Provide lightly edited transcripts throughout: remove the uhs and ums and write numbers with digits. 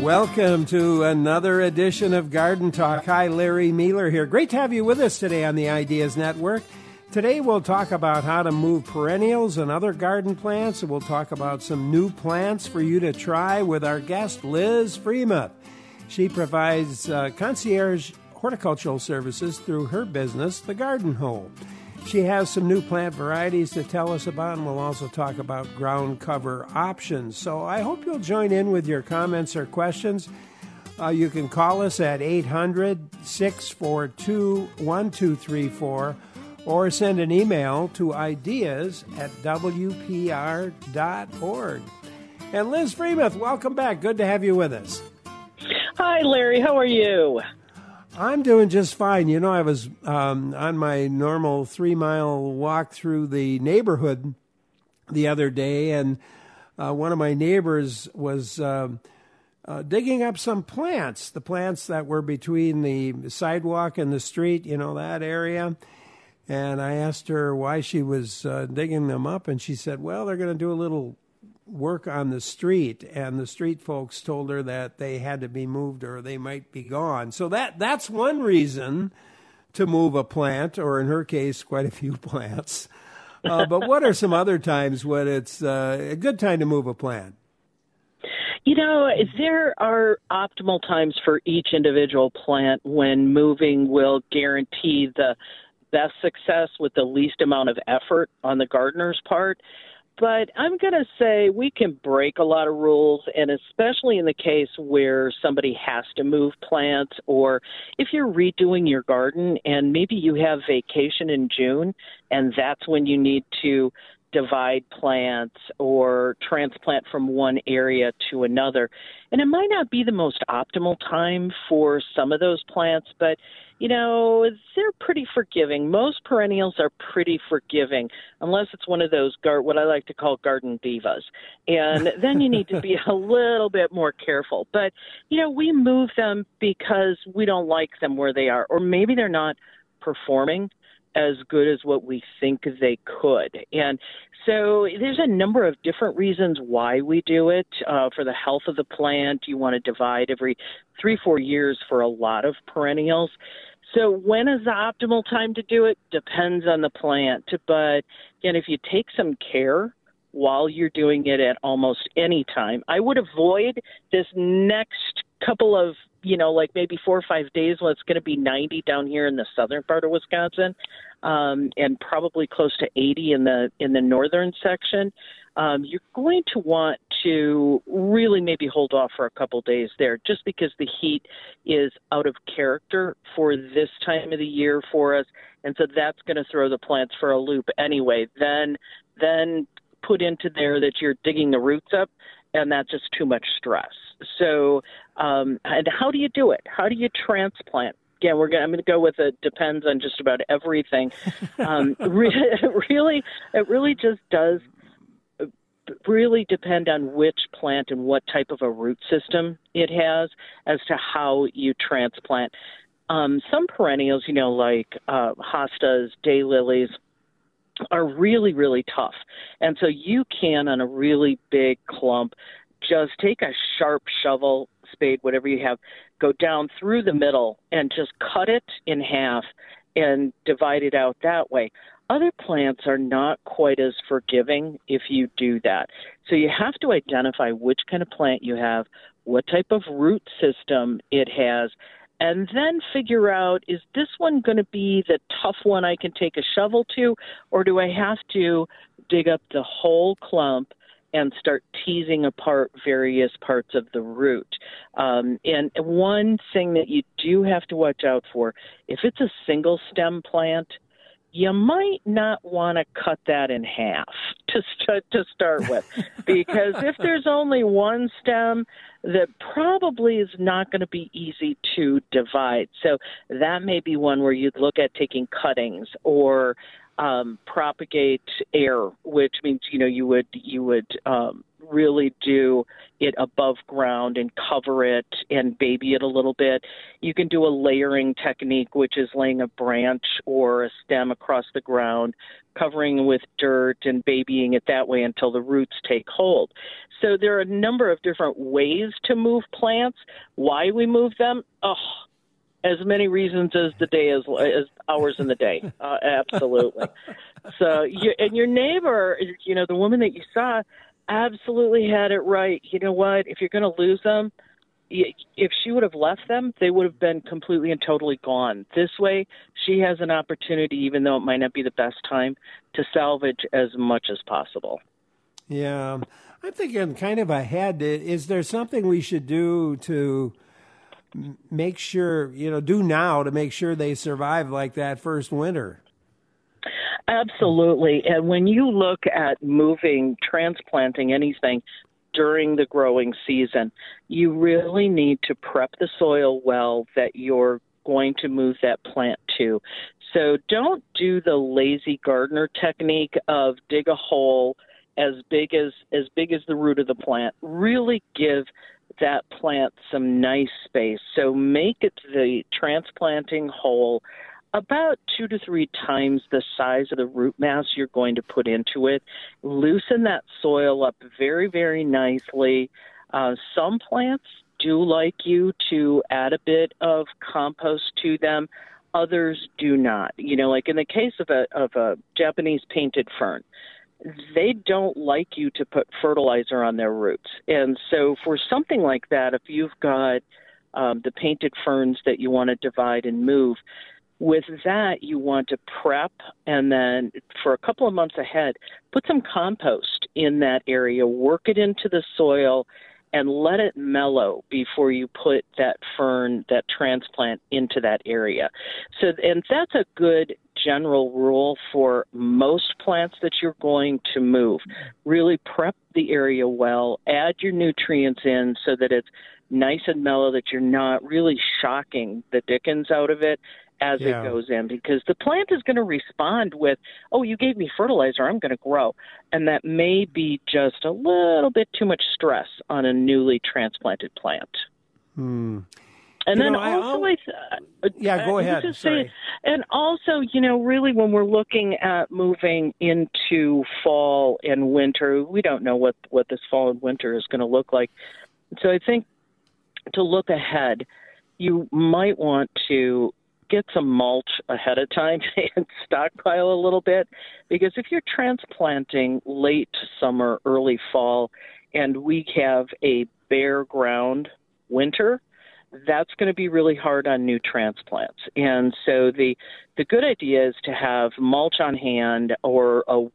Welcome to another edition of Garden Talk. Hi, Larry Mealer here. Great to have you with us today on the Ideas Network. Today we'll talk about how to move perennials and other garden plants, and we'll talk about some new plants for you to try with our guest, Liz Freemuth. She provides concierge horticultural services through her business, The Garden Hole. She has some new plant varieties to tell us about, and we'll also talk about ground cover options. So I hope you'll join in with your comments or questions. You can call us at 800-642-1234 or send an email to ideas@wpr.org. And Liz Freemuth, welcome back. Good to have you with us. Hi, Larry. How are you? I'm doing just fine. You know, I was on my normal 3-mile walk through the neighborhood the other day, and one of my neighbors was digging up some plants, the plants that were between the sidewalk and the street, you know, that area. And I asked her why she was digging them up, and she said, well, they're going to do a little work on the street, and the street folks told her that they had to be moved or they might be gone. So that's one reason to move a plant, or in her case, quite a few plants. But what are some other times when it's a good time to move a plant? You know, there are optimal times for each individual plant when moving will guarantee the best success with the least amount of effort on the gardener's part. But I'm going to say we can break a lot of rules, and especially in the case where somebody has to move plants, or if you're redoing your garden and maybe you have vacation in June and that's when you need to divide plants or transplant from one area to another. And it might not be the most optimal time for some of those plants, but you know, they're pretty forgiving. Most perennials are pretty forgiving, unless it's one of those, what I like to call garden divas. And then you need to be a little bit more careful. But, you know, we move them because we don't like them where they are, or maybe they're not performing as good as what we think they could. And so there's a number of different reasons why we do it. For the health of the plant, you want to divide every 3-4 years for a lot of perennials. So when is the optimal time to do it? Depends on the plant. But again, if you take some care while you're doing it at almost any time, I would avoid this next couple of, you know, like maybe 4 or 5 days when it's going to be 90 down here in the southern part of Wisconsin, and probably close to 80 in the northern section. You're going to want to really maybe hold off for a couple days there, just because the heat is out of character for this time of the year for us, and so that's going to throw the plants for a loop anyway. Then put into there that you're digging the roots up, and that's just too much stress. So, and how do you do it? How do you transplant? Again, I'm going to go with it depends on just about everything. It really just does really depend on which plant and what type of a root system it has as to how you transplant. Some perennials, you know, like hostas, daylilies, are really, really tough. And so you can, on a really big clump, just take a sharp shovel, spade, whatever you have, go down through the middle and just cut it in half and divide it out that way. Other plants are not quite as forgiving if you do that. So you have to identify which kind of plant you have, what type of root system it has, and then figure out, is this one going to be the tough one I can take a shovel to, or do I have to dig up the whole clump and start teasing apart various parts of the root? And one thing that you do have to watch out for, if it's a single stem plant, you might not want to cut that in half to start with, because if there's only one stem, that probably is not going to be easy to divide. So that may be one where you'd look at taking cuttings or propagate air, which means, you know, you would really do it above ground and cover it and baby it a little bit. You can do a layering technique, which is laying a branch or a stem across the ground, covering with dirt and babying it that way until the roots take hold. So there are a number of different ways to move plants. Why we move them? As many reasons as the day as hours in the day. Absolutely. So your neighbor, the woman that you saw, absolutely had it right. You know what? If you're going to lose them, if she would have left them, they would have been completely and totally gone. This way, she has an opportunity, even though it might not be the best time, to salvage as much as possible. Yeah. I'm thinking kind of ahead. Is there something we should do to make sure, do now to make sure they survive like that first winter? Absolutely. And when you look at transplanting anything during the growing season, you really need to prep the soil well that you're going to move that plant to. So don't do the lazy gardener technique of dig a hole as big as the root of the plant. Really give that plant some nice space. So make it the transplanting hole about 2 to 3 times the size of the root mass you're going to put into it. Loosen that soil up very, very nicely. Some plants do like you to add a bit of compost to them. Others do not. Like in the case of a Japanese painted fern, they don't like you to put fertilizer on their roots. And so for something like that, if you've got the painted ferns that you want to divide and move, with that, you want to prep, and then for a couple of months ahead, put some compost in that area, work it into the soil, and let it mellow before you put that fern, that transplant, into that area. So, and that's a good general rule for most plants that you're going to move. Really prep the area well, add your nutrients in so that it's nice and mellow, that you're not really shocking the dickens out of it as it goes in, because the plant is going to respond with, you gave me fertilizer, I'm going to grow. And that may be just a little bit too much stress on a newly transplanted plant. And then go ahead. Sorry. And also, really when we're looking at moving into fall and winter, we don't know what this fall and winter is going to look like. So I think to look ahead, you might want to get some mulch ahead of time and stockpile a little bit, because if you're transplanting late summer, early fall, and we have a bare ground winter, that's going to be really hard on new transplants. And so the good idea is to have mulch on hand, or a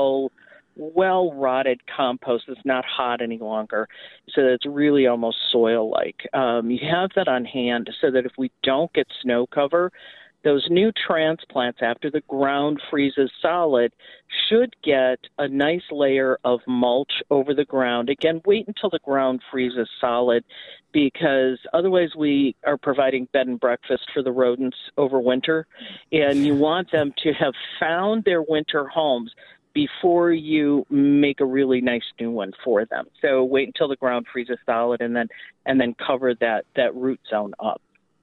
well-rotted compost that's not hot any longer, so that it's really almost soil-like. You have that on hand so that if we don't get snow cover, those new transplants, after the ground freezes solid, should get a nice layer of mulch over the ground. Again, wait until the ground freezes solid, because otherwise we are providing bed and breakfast for the rodents over winter, and you want them to have found their winter homes before you make a really nice new one for them. So wait until the ground freezes solid, and then cover that root zone up.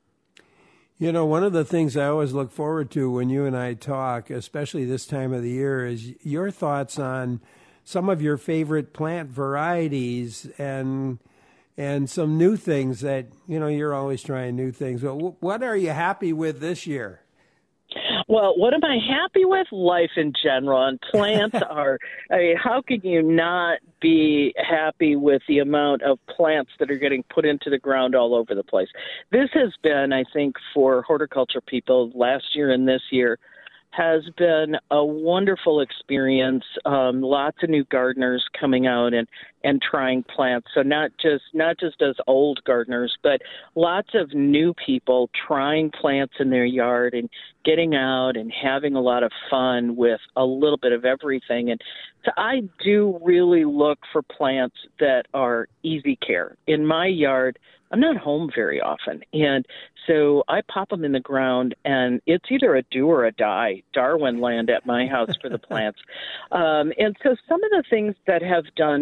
One of the things I always look forward to when you and I talk, especially this time of the year, is your thoughts on some of your favorite plant varieties and some new things that, you're always trying new things. What are you happy with this year? Well, what am I happy with? Life in general. And plants are, how can you not be happy with the amount of plants that are getting put into the ground all over the place? This has been, I think, for horticulture people last year and this year, has been a wonderful experience. Lots of new gardeners coming out and trying plants. So not just as old gardeners, but lots of new people trying plants in their yard and getting out and having a lot of fun with a little bit of everything. And so I do really look for plants that are easy care. In my yard, I'm not home very often, and so I pop them in the ground, and it's either a do or a die, Darwin land at my house for the plants. And so some of the things that have done really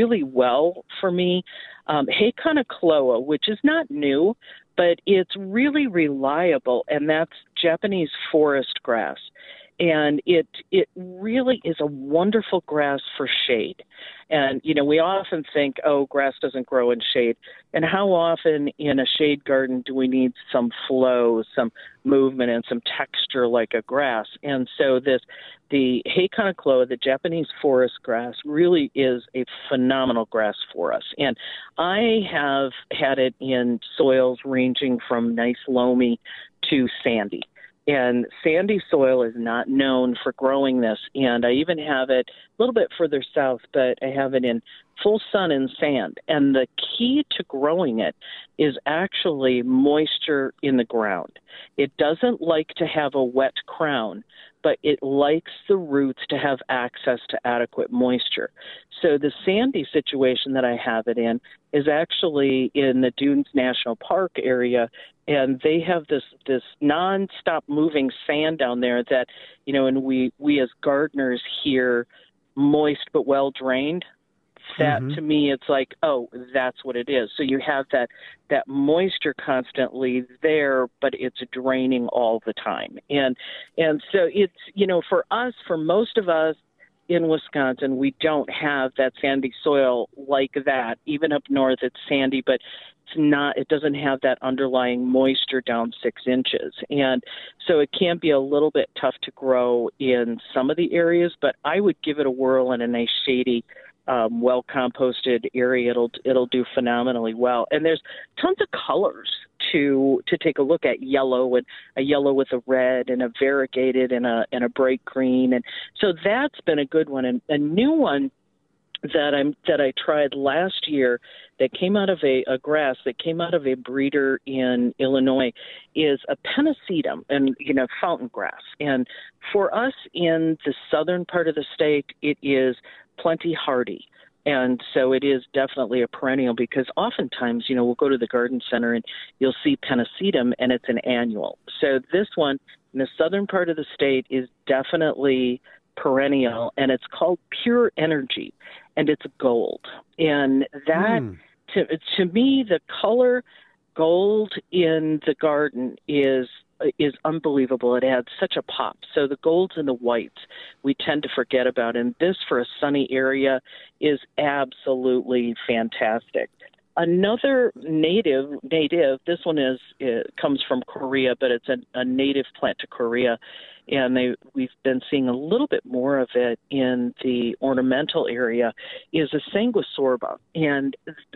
really well for me. Hakona Cloa, which is not new, but it's really reliable, and that's Japanese forest grass. And it really is a wonderful grass for shade. And, we often think, oh, grass doesn't grow in shade. And how often in a shade garden do we need some flow, some movement, and some texture like a grass? And so the Hakona Cloa, the Japanese forest grass, really is a phenomenal grass for us. And I have had it in soils ranging from nice loamy to sandy. And sandy soil is not known for growing this. And I even have it a little bit further south, but I have it in full sun and sand. And the key to growing it is actually moisture in the ground. It doesn't like to have a wet crown, but it likes the roots to have access to adequate moisture. So the sandy situation that I have it in is actually in the Dunes National Park area, and they have this nonstop moving sand down there that, and we as gardeners hear moist but well drained. That to me, it's like, oh, that's what it is. So you have that moisture constantly there, but it's draining all the time. And so it's, for us, for most of us in Wisconsin, we don't have that sandy soil like that. Even up north, it's sandy, but it doesn't have that underlying moisture down 6 inches. And so it can be a little bit tough to grow in some of the areas, but I would give it a whirl in a nice shady, well composted area. It'll do phenomenally well. And there's tons of colors to take a look at. Yellow, and a yellow with a red, and a variegated, and a bright green. And so that's been a good one. And a new one that I tried last year that came out of a grass that came out of a breeder in Illinois is a pennisetum, and fountain grass. And for us in the southern part of the state, it is plenty hardy. And so it is definitely a perennial, because oftentimes, we'll go to the garden center and you'll see pennisetum, and it's an annual. So this one in the southern part of the state is definitely perennial, and it's called Pure Energy, and it's gold. And that, to me, the color gold in the garden is unbelievable. It adds such a pop. So the golds and the whites we tend to forget about, and this for a sunny area is absolutely fantastic. Another native, this one comes from Korea, but it's a native plant to Korea, and we've been seeing a little bit more of it in the ornamental area, is a sanguisorba, and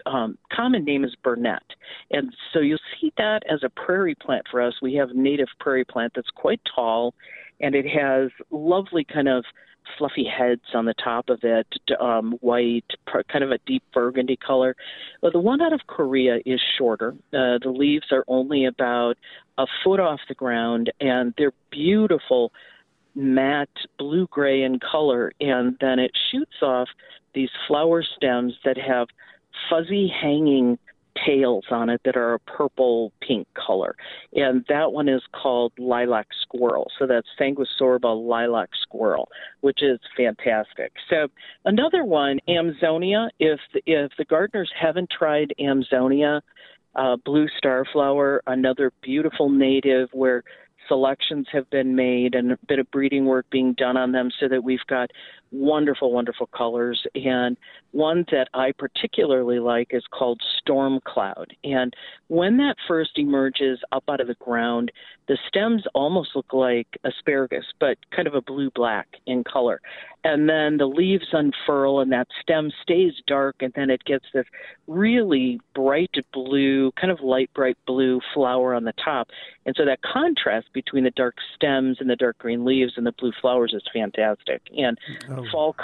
common name is Burnett. And so you'll see that as a prairie plant for us. We have a native prairie plant that's quite tall, and it has lovely kind of fluffy heads on the top of it, white, kind of a deep burgundy color. Well, the one out of Korea is shorter. The leaves are only about a foot off the ground, and they're beautiful, matte blue-gray in color, and then it shoots off these flower stems that have fuzzy hanging tails on it that are a purple-pink color. And that one is called lilac squirrel. So that's Sanguisorba lilac squirrel, which is fantastic. So another one, Amzonia. If the gardeners haven't tried Amzonia, blue starflower, another beautiful native where selections have been made and a bit of breeding work being done on them so that we've got wonderful, wonderful colors. And one that I particularly like is called Storm Cloud. And when that first emerges up out of the ground, the stems almost look like asparagus, but kind of a blue-black in color. And then the leaves unfurl and that stem stays dark, and then it gets this really bright blue, kind of light bright blue flower on the top. And so that contrast between the dark stems and the dark green leaves and the blue flowers is fantastic. And fall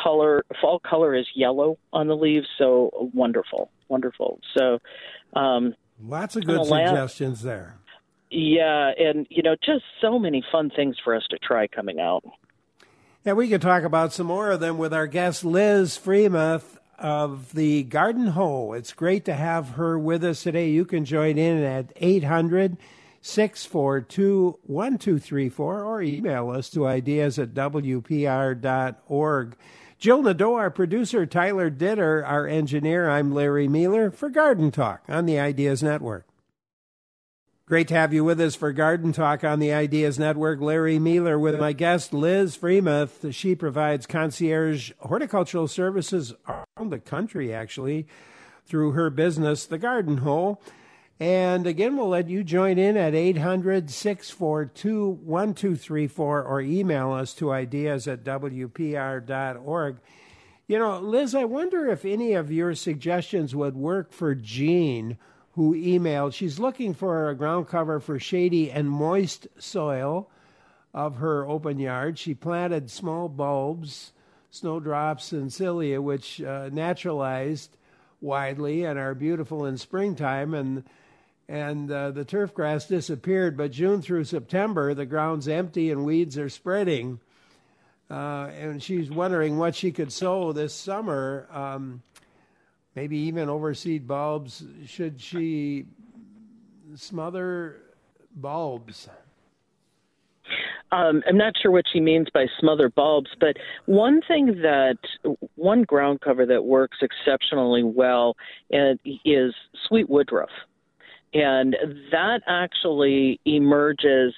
color is yellow on the leaves, so wonderful. So lots of good suggestions there. Yeah, and just so many fun things for us to try coming out. Yeah, we could talk about some more of them with our guest Liz Freemuth of the Garden Hoe. It's great to have her with us today. You can join in at 642-1234, or email us to ideas@wpr.org. Jill Nadeau, our producer, Tyler Ditter, our engineer. I'm Larry Mueller for Garden Talk on the Ideas Network. Great to have you with us for Garden Talk on the Ideas Network. Larry Mueller with my guest, Liz Freemuth. She provides concierge horticultural services around the country, actually, through her business, The Garden Hole. And again, we'll let you join in at 800-642-1234 or email us to ideas@wpr.org. You know, Liz, I wonder if any of your suggestions would work for Jean, who emailed. She's looking for a ground cover for shady and moist soil of her open yard. She planted small bulbs, snowdrops and cilia, which naturalized widely and are beautiful in springtime, and the turf grass disappeared. But June through September, the ground's empty and weeds are spreading. And she's wondering what she could sow this summer, maybe even overseed bulbs. Should she smother bulbs? I'm not sure what she means by smother bulbs, but one ground cover that works exceptionally well is sweet woodruff. And that actually emerges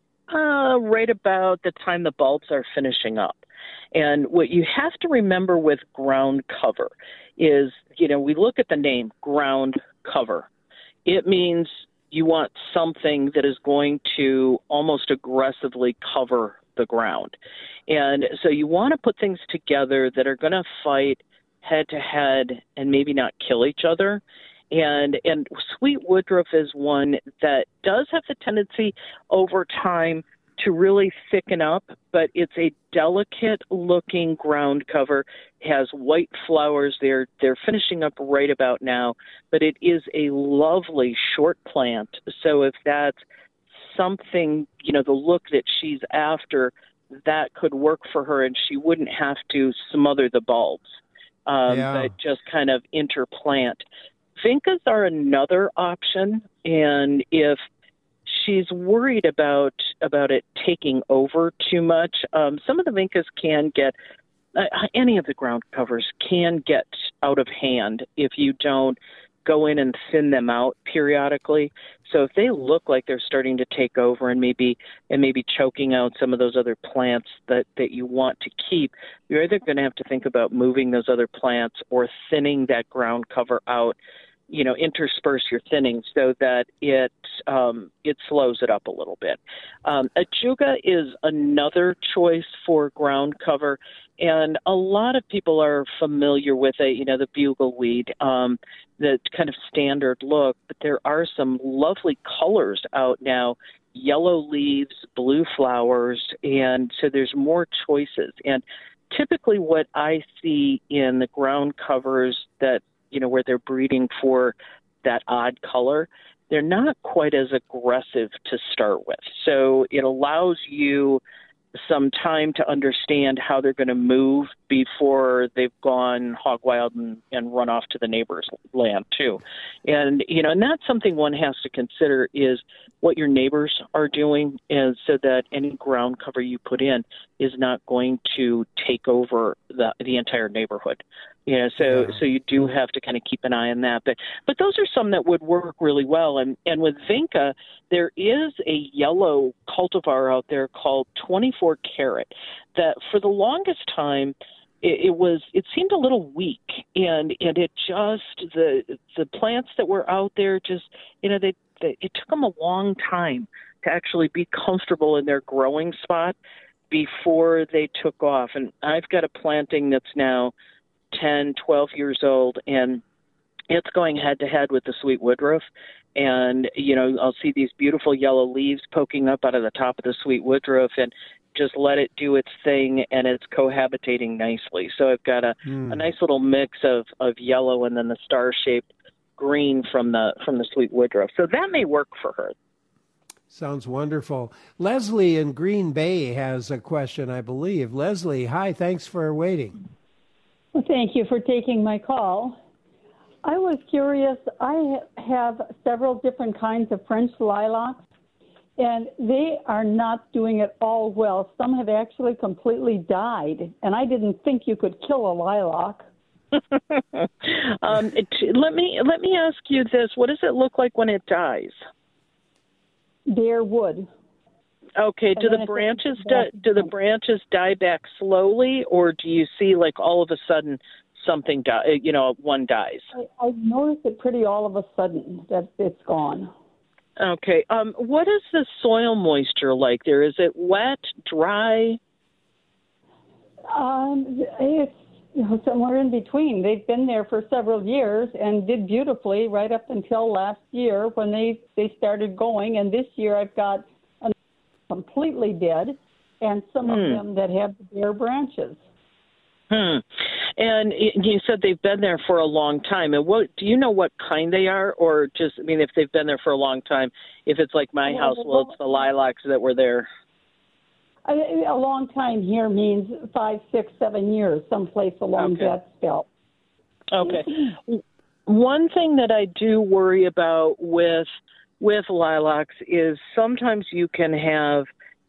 right about the time the bulbs are finishing up. And what you have to remember with ground cover is, we look at the name ground cover. It means you want something that is going to almost aggressively cover the ground. And so you want to put things together that are going to fight head to head and maybe not kill each other. And sweet woodruff is one that does have the tendency over time to really thicken up, but it's a delicate-looking ground cover. It has white flowers. They're finishing up right about now, but it is a lovely short plant. So if that's something, the look that she's after, that could work for her, and she wouldn't have to smother the bulbs, but just kind of interplant. Vincas are another option, and if she's worried about it taking over too much, some of the vincas can get, any of the ground covers can get out of hand if you don't go in and thin them out periodically. So if they look like they're starting to take over and maybe choking out some of those other plants that you want to keep, you're either going to have to think about moving those other plants or thinning that ground cover out. Intersperse your thinning so that it slows it up a little bit. Ajuga is another choice for ground cover, and a lot of people are familiar with it, the bugleweed, the kind of standard look, but there are some lovely colors out now, yellow leaves, blue flowers, and so there's more choices. And typically what I see in the ground covers that where they're breeding for that odd color, they're not quite as aggressive to start with. So it allows you some time to understand how they're going to move before they've gone hog wild and run off to the neighbor's land too. And, and that's something one has to consider is what your neighbors are doing, and so that any ground cover you put in is not going to take over the entire neighborhood. So you do have to kind of keep an eye on that. But those are some that would work really well. And with Vinca, there is a yellow cultivar out there called 24 Carat that for the longest time it seemed a little weak, and it just the plants that were out there just it took them a long time to actually be comfortable in their growing spot before they took off. And I've got a planting that's now 10, 12 years old, and it's going head-to-head with the sweet woodruff. And, I'll see these beautiful yellow leaves poking up out of the top of the sweet woodruff, and just let it do its thing, and it's cohabitating nicely. So I've got a nice little mix of yellow and then the star-shaped green from the sweet woodruff. So that may work for her. Sounds wonderful. Leslie in Green Bay has a question, I believe. Leslie, hi, thanks for waiting. Well, thank you for taking my call. I was curious. I have several different kinds of French lilacs, And they are not doing it all well. Some have actually completely died. And I didn't think you could kill a lilac. Let me ask you this: what does it look like when it dies? Bare wood. Okay. Do the branches die back slowly, or do you see like all of a sudden something one dies? I noticed it pretty all of a sudden that it's gone. Okay. What is the soil moisture like there? Is it wet, dry? It's somewhere in between. They've been there for several years and did beautifully right up until last year when they started going. And this year I've got completely dead and some of them that have bare branches. And you said they've been there for a long time. And what do you know what kind they are? Or just, if they've been there for a long time, if it's like my house, it's the lilacs that were there. A long time here means 5, 6, 7 years, someplace along that spell. Okay. One thing that I do worry about with lilacs is sometimes you can have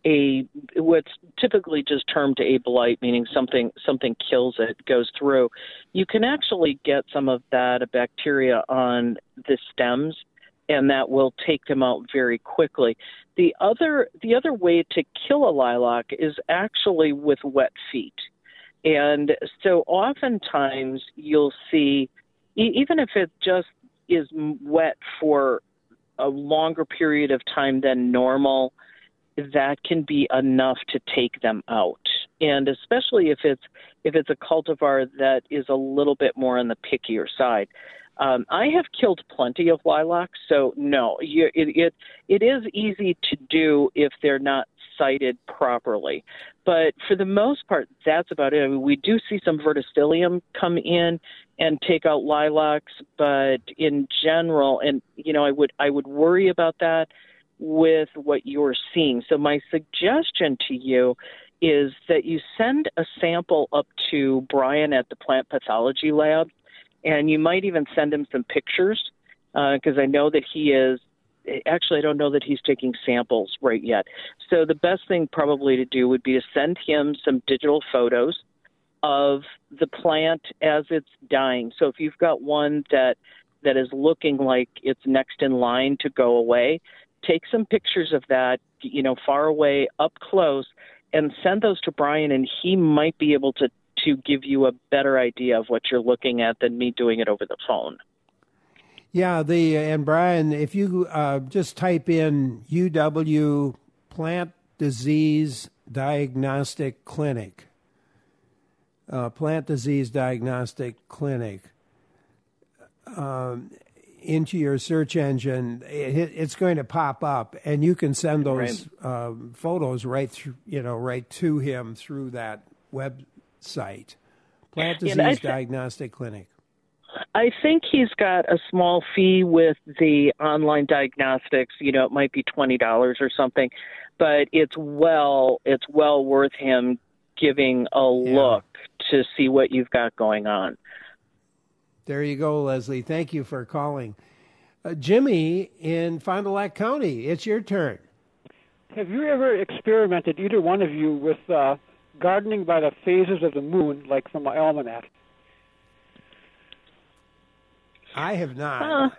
what's typically just termed a blight, meaning something kills it, goes through. You can actually get some of that bacteria on the stems, and that will take them out very quickly. The other way to kill a lilac is actually with wet feet. And so oftentimes you'll see, even if it just is wet for a longer period of time than normal, that can be enough to take them out. And especially if it's a cultivar that is a little bit more on the pickier side. I have killed plenty of lilacs, so no, it is easy to do if they're not sited properly. But for the most part, that's about it. We do see some verticillium come in and take out lilacs, but in general, and I would worry about that with what you're seeing. So my suggestion to you is that you send a sample up to Brian at the plant pathology lab, and you might even send him some pictures because I know that he is. Actually, I don't know that he's taking samples right yet. So the best thing probably to do would be to send him some digital photos of the plant as it's dying. So if you've got one that is looking like it's next in line to go away, take some pictures of that, far away, up close, and send those to Brian, and he might be able to give you a better idea of what you're looking at than me doing it over the phone. Yeah, and Brian, if you just type in UW Plant Disease Diagnostic Clinic, Plant Disease Diagnostic Clinic, into your search engine, it's going to pop up, and you can send those photos right to him through that website, Plant Disease Diagnostic Clinic. I think he's got a small fee with the online diagnostics. It might be $20 or something, but it's well worth him giving a look to see what you've got going on. There you go, Leslie. Thank you for calling. Jimmy in Fond du Lac County, it's your turn. Have you ever experimented, either one of you, with gardening by the phases of the moon, like from my almanac? I have not.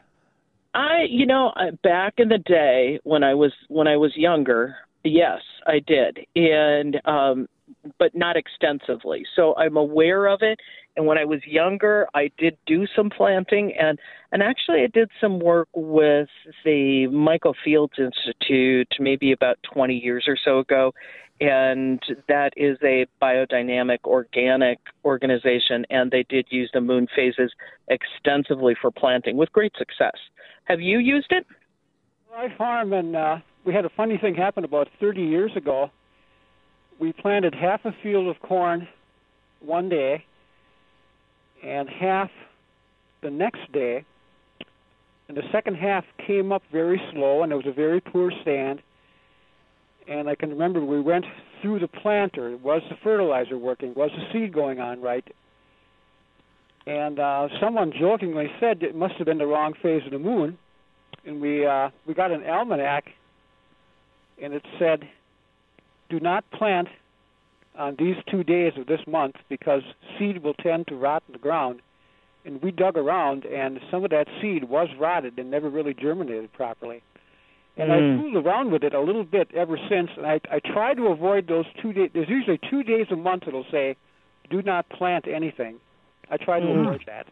Back in the day when I was younger, yes, I did, and but not extensively. So I'm aware of it. And when I was younger, I did do some planting, and actually I did some work with the Michael Fields Institute maybe about 20 years or so ago. And that is a biodynamic organic organization, and they did use the moon phases extensively for planting with great success. Have you used it? I farm, and we had a funny thing happen about 30 years ago. We planted half a field of corn one day and half the next day, and the second half came up very slow, and it was a very poor stand. And I can remember we went through the planter. Was the fertilizer working? Was the seed going on right? And someone jokingly said it must have been the wrong phase of the moon. And we got an almanac and it said, do not plant on these 2 days of this month because seed will tend to rot in the ground. And we dug around, and some of that seed was rotted and never really germinated properly. And I fooled around with it a little bit ever since, and I try to avoid those 2 days. There's usually 2 days a month it'll say, do not plant anything. I try to avoid that.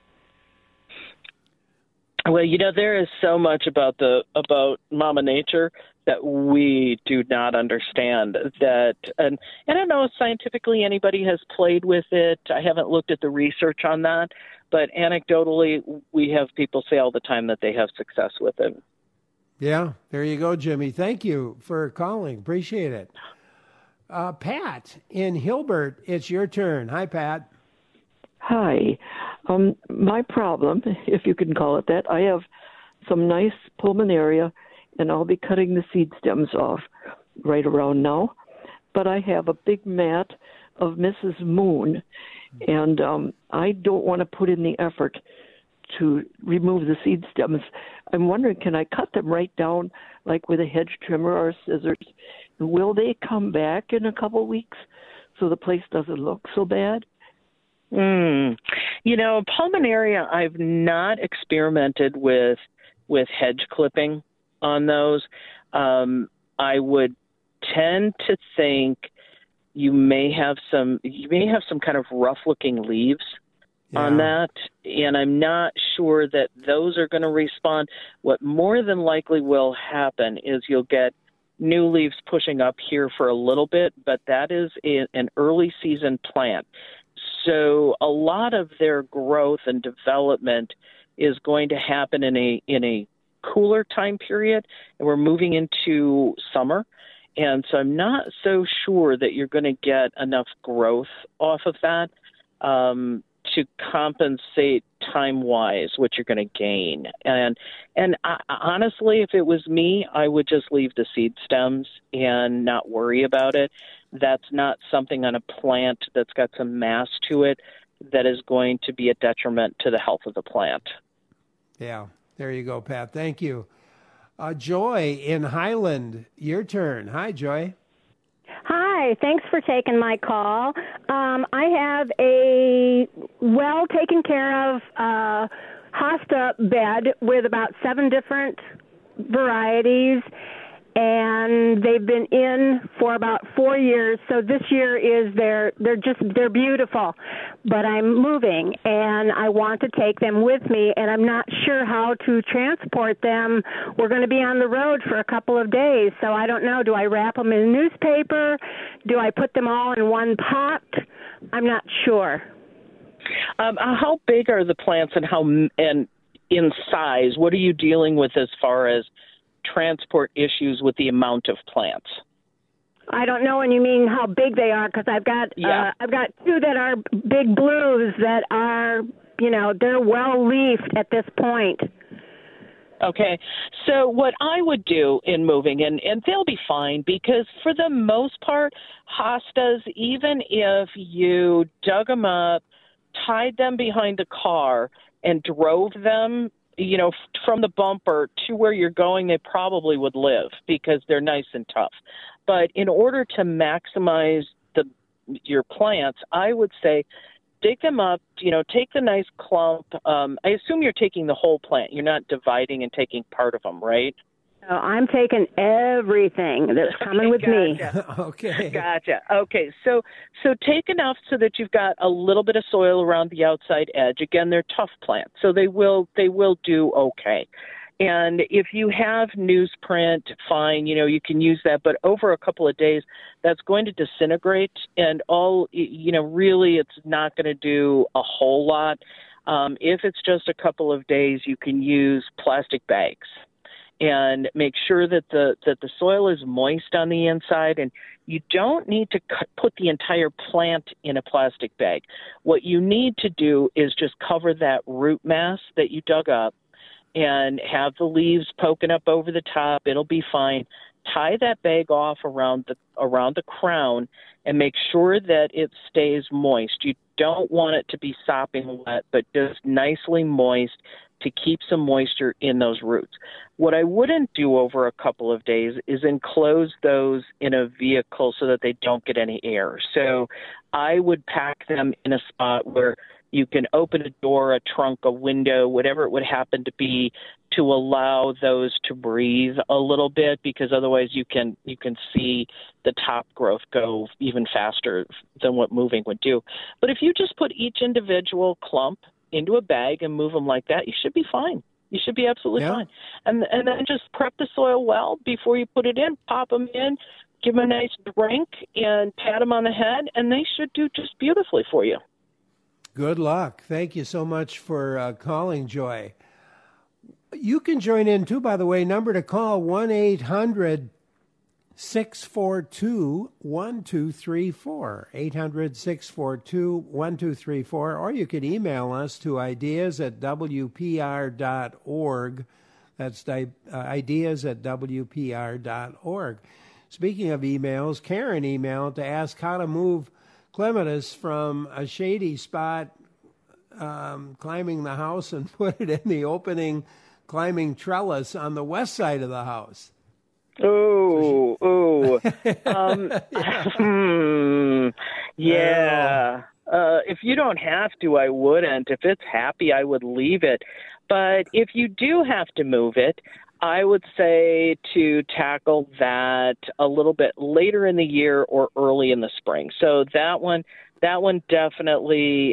Well, there is so much about Mama Nature that we do not understand. That, and I don't know if scientifically anybody has played with it. I haven't looked at the research on that, but anecdotally, we have people say all the time that they have success with it. Yeah, there you go, Jimmy. Thank you for calling. Appreciate it. Pat in Hilbert, it's your turn. Hi, Pat. Hi. My problem, if you can call it that, I have some nice pulmonaria, and I'll be cutting the seed stems off right around now. But I have a big mat of Mrs. Moon, and I don't want to put in the effort to remove the seed stems. I'm wondering, can I cut them right down, like with a hedge trimmer or scissors? Will they come back in a couple weeks so the place doesn't look so bad? Pulmonaria, I've not experimented with hedge clipping on those. I would tend to think you may have some kind of rough looking leaves on that, and I'm not sure that those are going to respond. What more than likely will happen is you'll get new leaves pushing up here for a little bit, but that is an early season plant. So a lot of their growth and development is going to happen in a cooler time period, and we're moving into summer. And so I'm not so sure that you're going to get enough growth off of that to compensate time-wise what you're going to gain. And honestly, if it was me, I would just leave the seed stems and not worry about it. That's not something on a plant that's got some mass to it that is going to be a detriment to the health of the plant. Yeah, there you go, Pat. Thank you. Joy in Highland, your turn. Hi, Joy. Hi, thanks for taking my call. I have a well taken care of hosta bed with about 7 different varieties, and they've been in for about 4 years. So this year is they're beautiful, but I'm moving and I want to take them with me, and I'm not sure how to transport them. We're going to be on the road for a couple of days, so I don't know. Do I wrap them in newspaper? Do I put them all in one pot? I'm not sure. How big are the plants and in size? What are you dealing with as far as transport issues with the amount of plants? I don't know when you mean how big they are, because I've got 2 that are big blues that are, they're well leafed at this point. Okay, so what I would do in moving, and they'll be fine, because for the most part, hostas, even if you dug them up, tied them behind a car, and drove them, from the bumper to where you're going, they probably would live because they're nice and tough. But in order to maximize your plants, I would say dig them up, take the nice clump. I assume you're taking the whole plant. You're not dividing and taking part of them, right? No, I'm taking everything that's coming with me. Okay. Gotcha. Okay. So take enough so that you've got a little bit of soil around the outside edge. Again, they're tough plants, so they will do okay. And if you have newsprint, fine, you can use that. But over a couple of days, that's going to disintegrate, and really it's not going to do a whole lot. If it's just a couple of days, you can use plastic bags. And make sure that the soil is moist on the inside, and you don't need to put the entire plant in a plastic bag. What you need to do is just cover that root mass that you dug up and have the leaves poking up over the top. It'll be fine. Tie that bag off around the crown and make sure that it stays moist. You don't want it to be sopping wet, but just nicely moist. to keep some moisture in those roots. What I wouldn't do over a couple of days is enclose those in a vehicle so that they don't get any air. So I would pack them in a spot where you can open a door, a trunk, a window, whatever it would happen to be, to allow those to breathe a little bit, because otherwise you can see the top growth go even faster than what moving would do. But if you just put each individual clump into a bag and move them like that, you should be fine. You should be absolutely fine. And then just prep the soil well before you put it in, pop them in, give them a nice drink, and pat them on the head, and they should do just beautifully for you. Good luck. Thank you so much for calling, Joy. You can join in, too, by the way. Number to call, 1-800-642-1234, 800-642-1234, or you could email us to ideas@wpr.org. That's ideas@wpr.org. Speaking of emails, Karen emailed to ask how to move clematis from a shady spot climbing the house and put it in the opening climbing trellis on the west side of the house. Yeah. If you don't have to, I wouldn't. If it's happy, I would leave it. But if you do have to move it, I would say to tackle that a little bit later in the year or early in the spring. So that one definitely,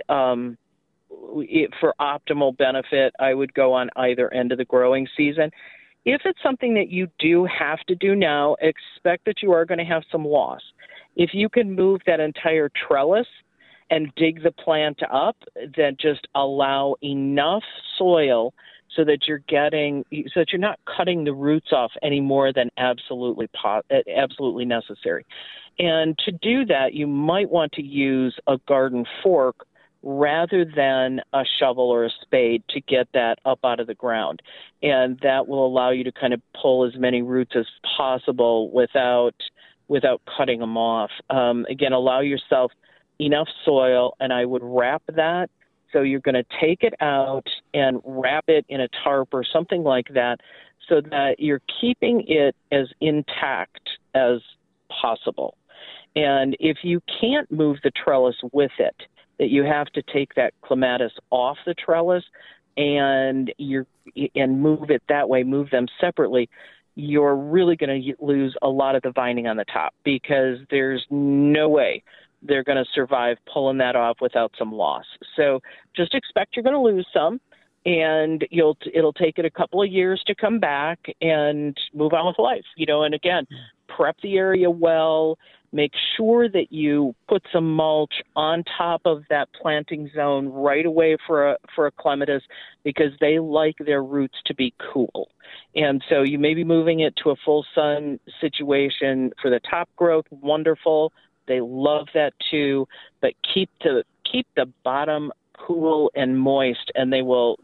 for optimal benefit, I would go on either end of the growing season. If it's something that you do have to do now, expect that you are going to have some loss. If you can move that entire trellis and dig the plant up, then just allow enough soil so that you're not cutting the roots off any more than absolutely necessary. And to do that, you might want to use a garden fork rather than a shovel or a spade to get that up out of the ground. And that will allow you to kind of pull as many roots as possible without cutting them off. Again, allow yourself enough soil, and I would wrap that. So you're going to take it out and wrap it in a tarp or something like that so that you're keeping it as intact as possible. And if you can't move the trellis with it, that you have to take that clematis off the trellis and move it that way, move them separately, you're really going to lose a lot of the vining on the top, because there's no way they're going to survive pulling that off without some loss. So just expect you're going to lose some, and it'll take it a couple of years to come back and move on with life. And again, prep the area well. Make sure that you put some mulch on top of that planting zone right away for a clematis, because they like their roots to be cool. And so you may be moving it to a full sun situation for the top growth. Wonderful. They love that too, but keep the bottom cool and moist, and they will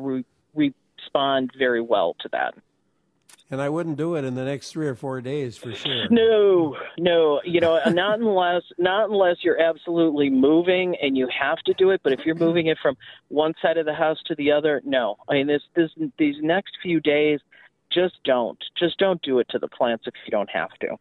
respond very well to that. And I wouldn't do it in the next 3 or 4 days for sure. No, not unless you're absolutely moving and you have to do it. But if you're moving it from one side of the house to the other, no. I mean, these next few days, just don't do it to the plants if you don't have to.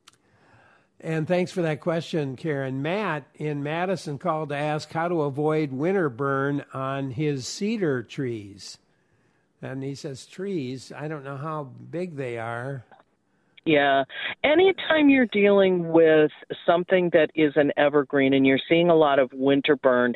And thanks for that question, Karen. Matt in Madison called to ask how to avoid winter burn on his cedar trees. And he says trees, I don't know how big they are. Yeah. Anytime you're dealing with something that is an evergreen and you're seeing a lot of winter burn,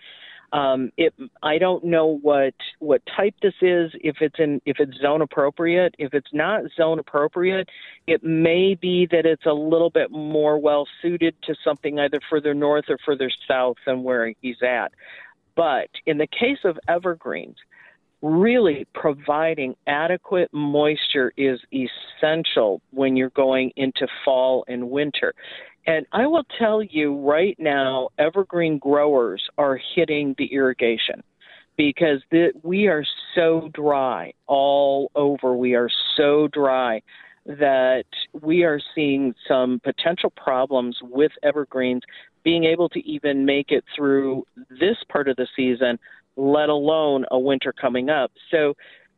I don't know what type this is, if it's zone appropriate. If it's not zone appropriate, it may be that it's a little bit more well suited to something either further north or further south than where he's at. But in the case of evergreens, really providing adequate moisture is essential when you're going into fall and winter. And I will tell you right now, evergreen growers are hitting the irrigation, because we are so dry all over. We are so dry that we are seeing some potential problems with evergreens being able to even make it through this part of the season, let alone a winter coming up. So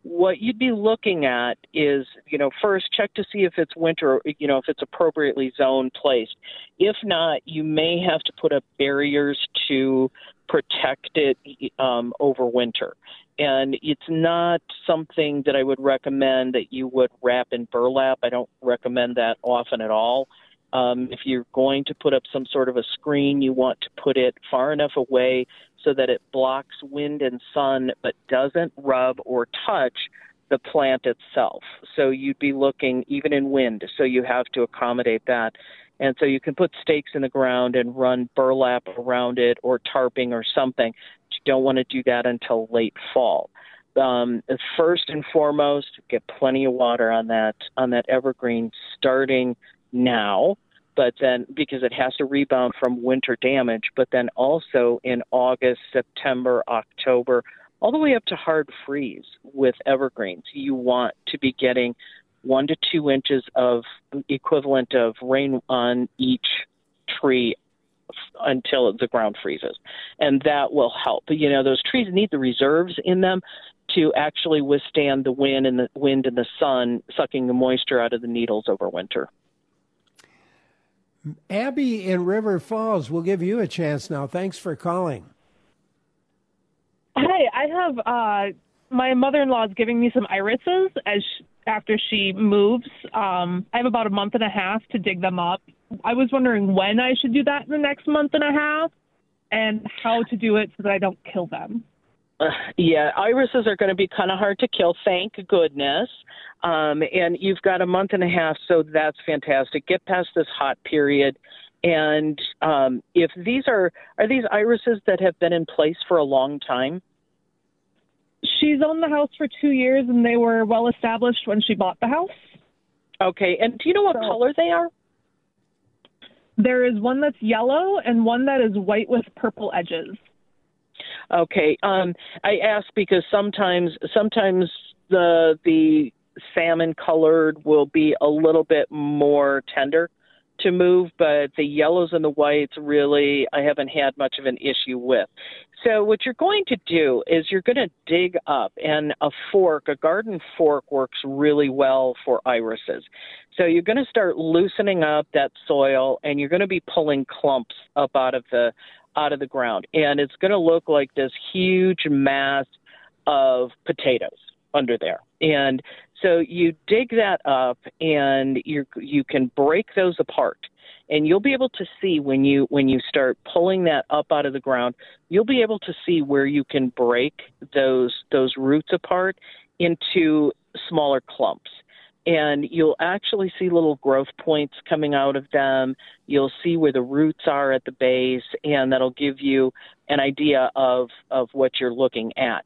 what you'd be looking at is, first check to see if it's winter, if it's appropriately zoned placed. If not, you may have to put up barriers to protect it over winter. And it's not something that I would recommend that you would wrap in burlap. I don't recommend that often at all. If you're going to put up some sort of a screen, you want to put it far enough away so that it blocks wind and sun but doesn't rub or touch the plant itself. So you'd be looking even in wind, so you have to accommodate that. And so you can put stakes in the ground and run burlap around it or tarping or something. But you don't want to do that until late fall. First and foremost, get plenty of water on that evergreen starting now, but then because it has to rebound from winter damage, but then also in August, September, October, all the way up to hard freeze with evergreens. You want to be getting 1 to 2 inches of equivalent of rain on each tree until the ground freezes. And that will help. Those trees need the reserves in them to actually withstand the wind and the sun sucking the moisture out of the needles over winter. Abby in River Falls, we'll give you a chance now. Thanks for calling. Hi, I have my mother-in-law is giving me some irises after she moves. I have about a month and a half to dig them up. I was wondering when I should do that in the next month and a half and how to do it so that I don't kill them. Yeah, irises are going to be kind of hard to kill, thank goodness. And you've got a month and a half, so that's fantastic. Get past this hot period. And if these are these irises that have been in place for a long time? She's owned the house for 2 years, and they were well established when she bought the house. Okay, and do you know what color they are? There is one that's yellow and one that is white with purple edges. Okay, I ask because sometimes the salmon colored will be a little bit more tender to move, but the yellows and the whites really I haven't had much of an issue with. So what you're going to do is you're going to dig up, and a garden fork works really well for irises. So you're going to start loosening up that soil, and you're going to be pulling clumps up out of the ground, and it's going to look like this huge mass of potatoes under there. And so you dig that up, and you can break those apart, and you'll be able to see when you start pulling that up out of the ground, you'll be able to see where you can break those roots apart into smaller clumps. And you'll actually see little growth points coming out of them. You'll see where the roots are at the base, and that'll give you an idea of what you're looking at.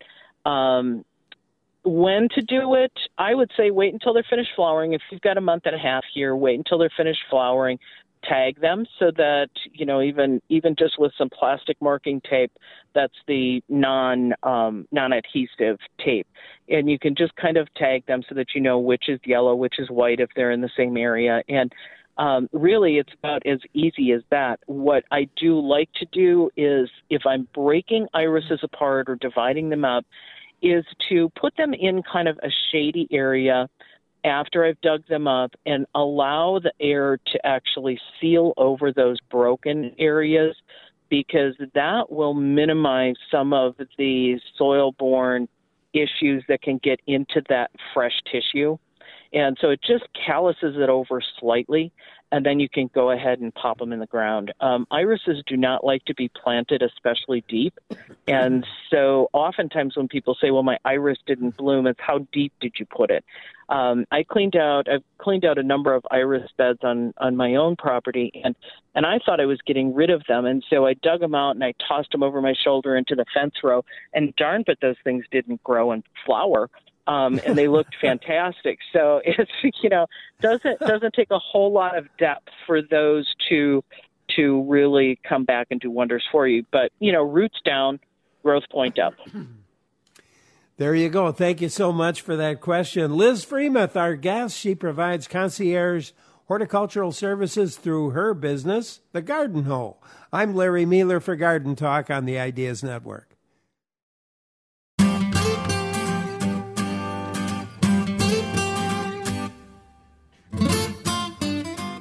When to do it, I would say wait until they're finished flowering. If you've got a month and a half here, wait until they're finished flowering. Tag them so that, even just with some plastic marking tape, that's the non-adhesive tape. And you can just kind of tag them so that you know which is yellow, which is white if they're in the same area. And really, it's about as easy as that. What I do like to do is if I'm breaking irises apart or dividing them up, is to put them in kind of a shady area after I've dug them up and allow the air to actually seal over those broken areas, because that will minimize some of the soil-borne issues that can get into that fresh tissue. And so it just calluses it over slightly, and then you can go ahead and pop them in the ground. Irises do not like to be planted especially deep. And so oftentimes when people say, well, my iris didn't bloom, it's how deep did you put it? I've cleaned out a number of iris beds on my own property, and I thought I was getting rid of them. And so I dug them out and I tossed them over my shoulder into the fence row, and darn, but those things didn't grow and flower. And they looked fantastic. So it's, doesn't take a whole lot of depth for those to really come back and do wonders for you. But, roots down, growth point up. There you go. Thank you so much for that question. Liz Freemuth, our guest, she provides concierge horticultural services through her business, The Garden Hoe. I'm Larry Mealer for Garden Talk on the Ideas Network.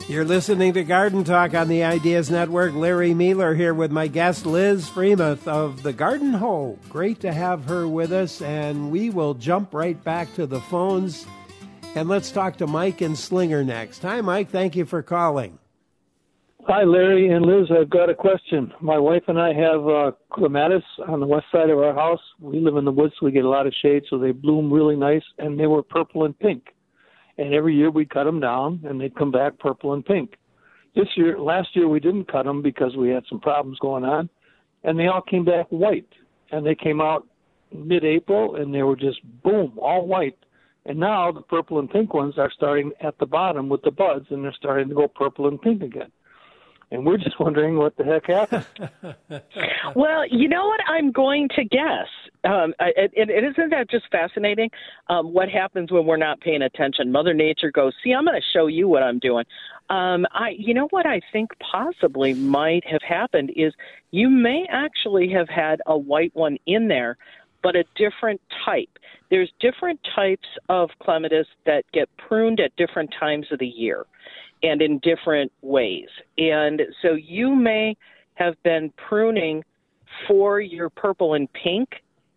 You're listening to Garden Talk on the Ideas Network. Larry Mealer here with my guest, Liz Freemuth of the Garden Hoe. Great to have her with us, and we will jump right back to the phones. And let's talk to Mike in Slinger next. Hi, Mike. Thank you for calling. Hi, Larry and Liz. I've got a question. My wife and I have clematis on the west side of our house. We live in the woods, so we get a lot of shade, so they bloom really nice, and they were purple and pink. And every year we cut them down, and they'd come back purple and pink. Last year we didn't cut them because we had some problems going on, and they all came back white. And they came out mid-April, and they were just, boom, all white. And now the purple and pink ones are starting at the bottom with the buds, and they're starting to go purple and pink again. And we're just wondering what the heck happened. Well, you know what I'm going to guess? Isn't that just fascinating? What happens when we're not paying attention? Mother Nature goes, see, I'm going to show you what I'm doing. You know what I think possibly might have happened is you may actually have had a white one in there, but a different type. There's different types of clematis that get pruned at different times of the year and in different ways. And so you may have been pruning for your purple and pink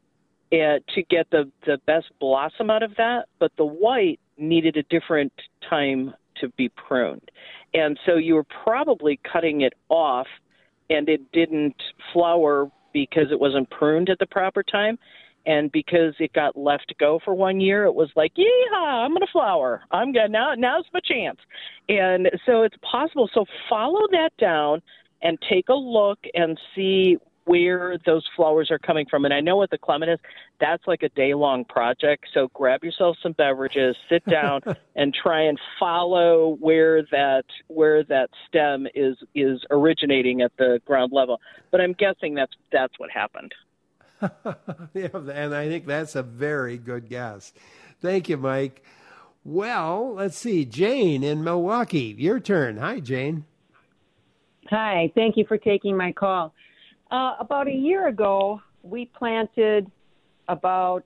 to get the best blossom out of that, but the white needed a different time to be pruned. And so you were probably cutting it off, and it didn't flower because it wasn't pruned at the proper time. And because it got left go for 1 year, it was like, yeehaw, I'm going to flower. I'm going now's my chance. And so it's possible. So follow that down and take a look and see where those flowers are coming from. And I know with the clematis, that's like a day-long project. So grab yourself some beverages, sit down, and try and follow where that stem is originating at the ground level. But I'm guessing that's what happened. Yeah, and I think that's a very good guess. Thank you, Mike. Well, let's see. Jane in Milwaukee, your turn. Hi, Jane. Hi. Thank you for taking my call. About a year ago, we planted about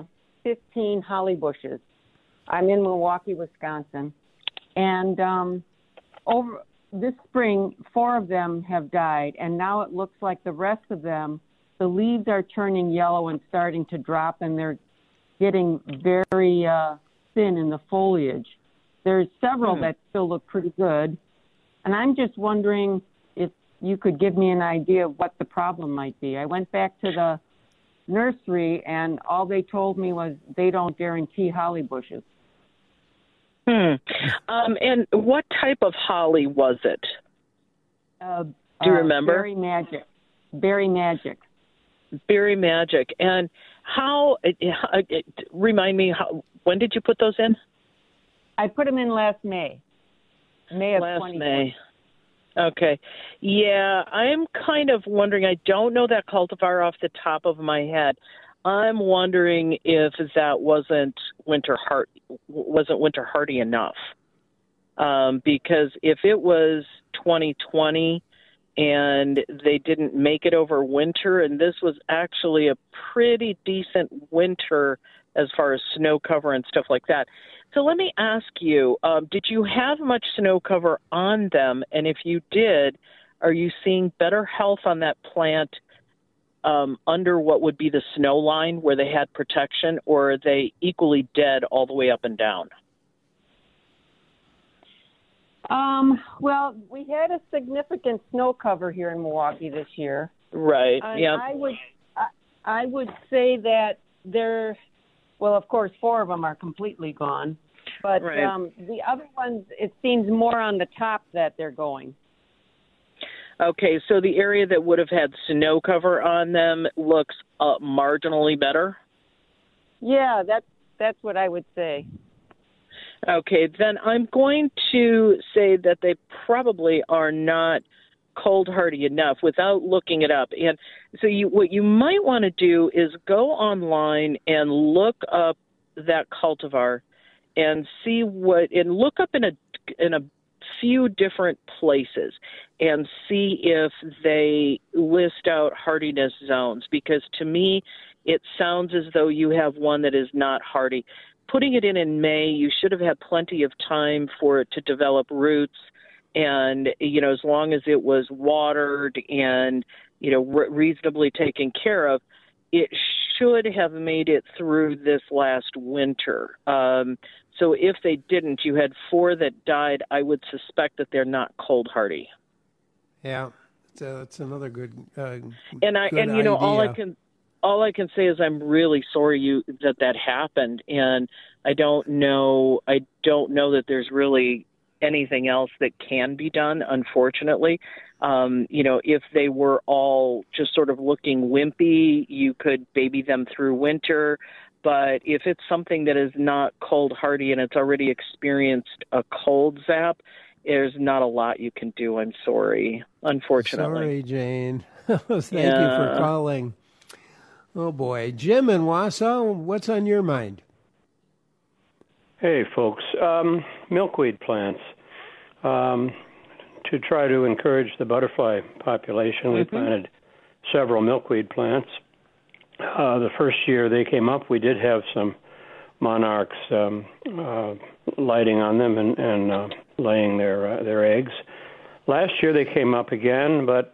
15 holly bushes. I'm in Milwaukee, Wisconsin. And over this spring, 4 of them have died, and now it looks like the rest of them, the leaves are turning yellow and starting to drop, and they're getting very thin in the foliage. There's several that still look pretty good, and I'm just wondering if you could give me an idea of what the problem might be. I went back to the nursery, and all they told me was they don't guarantee holly bushes. And what type of holly was it? Do you remember? Berry Magic. Berry Magic. Berry Magic. And how, remind me, when did you put those in? I put them in last May. May of 2020. May. Okay. Yeah, I'm kind of wondering, I don't know that cultivar off the top of my head. I'm wondering if that wasn't winter hardy enough. Because if it was 2020 and they didn't make it over winter, and this was actually a pretty decent winter as far as snow cover and stuff like that. So let me ask you, did you have much snow cover on them? And if you did, are you seeing better health on that plant under what would be the snow line where they had protection, or are they equally dead all the way up and down? Well, we had a significant snow cover here in Milwaukee this year. Right. Yeah. I would say that well, of course, 4 of them are completely gone, but right. The other ones, it seems more on the top that they're going. Okay, so the area that would have had snow cover on them looks marginally better? Yeah, that's what I would say. Okay, then I'm going to say that they probably are not cold hardy enough without looking it up. And so what you might want to do is go online and look up that cultivar and see and look up in a few different places and see if they list out hardiness zones, because to me it sounds as though you have one that is not hardy. Putting it in May, you should have had plenty of time for it to develop roots And, as long as it was watered and, reasonably taken care of, it should have made it through this last winter. So if they didn't, you had 4 that died. I would suspect that they're not cold hardy. Yeah, it's another good. And idea. all I can say is I'm really sorry that happened, and I don't know that there's really anything else that can be done, unfortunately. If they were all just sort of looking wimpy, you could baby them through winter. But if it's something that is not cold hardy and it's already experienced a cold zap, there's not a lot you can do. I'm sorry, unfortunately. Sorry, Jane. Thank you for calling. Oh, boy. Jim in Wausau, what's on your mind? Hey, folks. Milkweed plants. To try to encourage the butterfly population, we planted several milkweed plants. The first year they came up, we did have some monarchs lighting on them and laying their eggs. Last year they came up again, but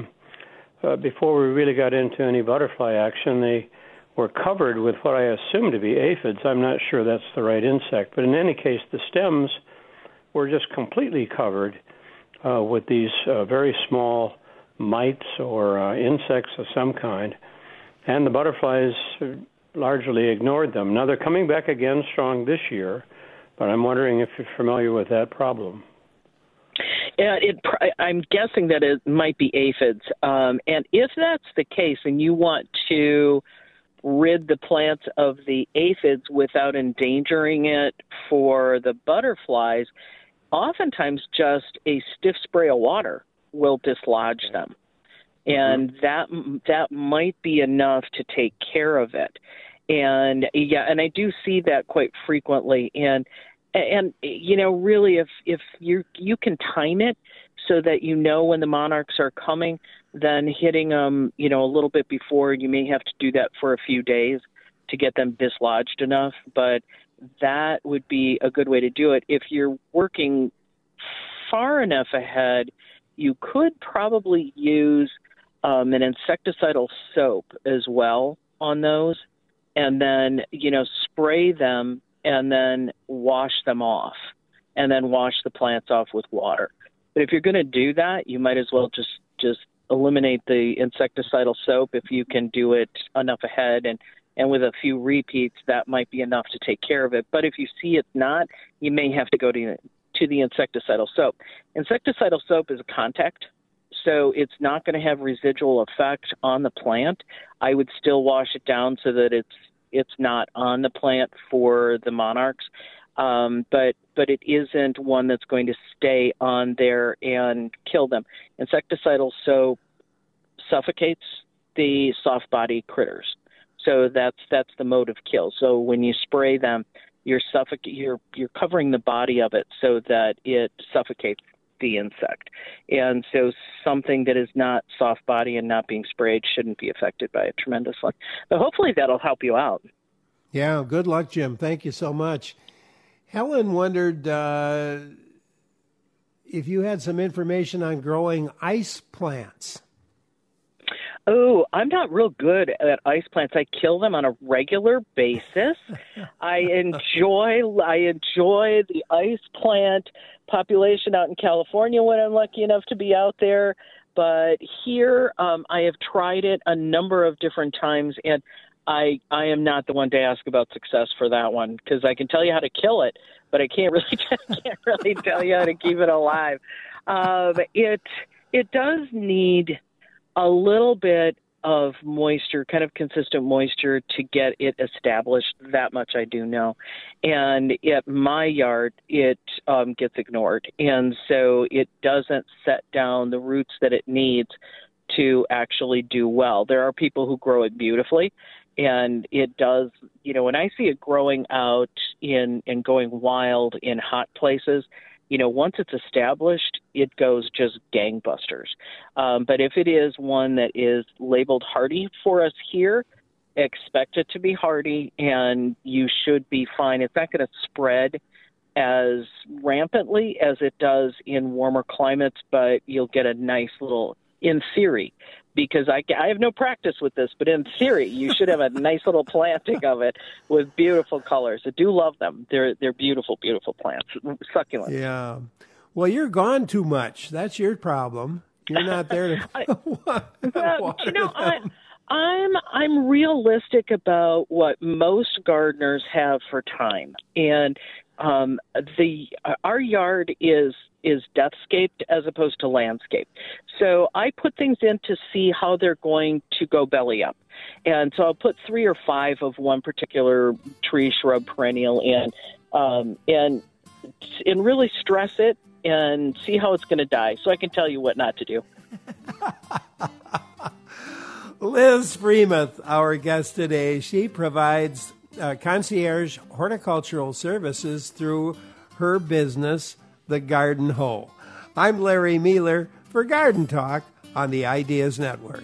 before we really got into any butterfly action, they were covered with what I assume to be aphids. I'm not sure that's the right insect, but in any case, the stems were just completely covered with these very small mites or insects of some kind, and the butterflies largely ignored them. Now they're coming back again strong this year, but I'm wondering if you're familiar with that problem. Yeah, I'm guessing that it might be aphids. And if that's the case and you want to rid the plants of the aphids without endangering it for the butterflies, oftentimes just a stiff spray of water will dislodge them. And that might be enough to take care of it. And and I do see that quite frequently. And really, if you can time it so that when the monarchs are coming, then hitting them, a little bit before, you may have to do that for a few days to get them dislodged enough. But that would be a good way to do it. If you're working far enough ahead, you could probably use an insecticidal soap as well on those, and then, spray them and then wash them off, and then wash the plants off with water. But if you're going to do that, you might as well just eliminate the insecticidal soap if you can do it enough ahead, and with a few repeats, that might be enough to take care of it. But if you see it's not, you may have to go to the insecticidal soap. Insecticidal soap is a contact, so it's not going to have residual effect on the plant. I would still wash it down so that it's not on the plant for the monarchs, but it isn't one that's going to stay on there and kill them. Insecticidal soap suffocates the soft body critters, so that's the mode of kill. So when you spray them, you're covering the body of it so that it suffocates the insect. And so something that is not soft body and not being sprayed shouldn't be affected by it tremendously. But hopefully that'll help you out. Yeah, good luck, Jim. Thank you so much. Helen wondered if you had some information on growing ice plants. Oh, I'm not real good at ice plants. I kill them on a regular basis. I enjoy the ice plant population out in California when I'm lucky enough to be out there. But here, I have tried it a number of different times, and I am not the one to ask about success for that one, because I can tell you how to kill it, but I can't really tell you how to keep it alive. It does need a little bit of moisture, kind of consistent moisture, to get it established. That much I do know. And at my yard, it gets ignored. And so it doesn't set down the roots that it needs to actually do well. There are people who grow it beautifully, and it does, when I see it growing out and going wild in hot places, once it's established, it goes just gangbusters. But if it is one that is labeled hardy for us here, expect it to be hardy, and you should be fine. It's not going to spread as rampantly as it does in warmer climates, but you'll get a nice little, in theory, because I have no practice with this, but in theory, you should have a nice little planting of it with beautiful colors. I do love them. They're beautiful, beautiful plants, succulents. Yeah. Well, you're gone too much. That's your problem. You're not there to water them. I'm realistic about what most gardeners have for time, and our yard is deathscaped as opposed to landscape. So I put things in to see how they're going to go belly up. And so I'll put 3 or 5 of one particular tree, shrub, perennial in, and really stress it and see how it's going to die, so I can tell you what not to do. Liz Freemuth, our guest today, she provides concierge horticultural services through her business, The Garden Hoe. I'm Larry Mueller for Garden Talk on the Ideas Network.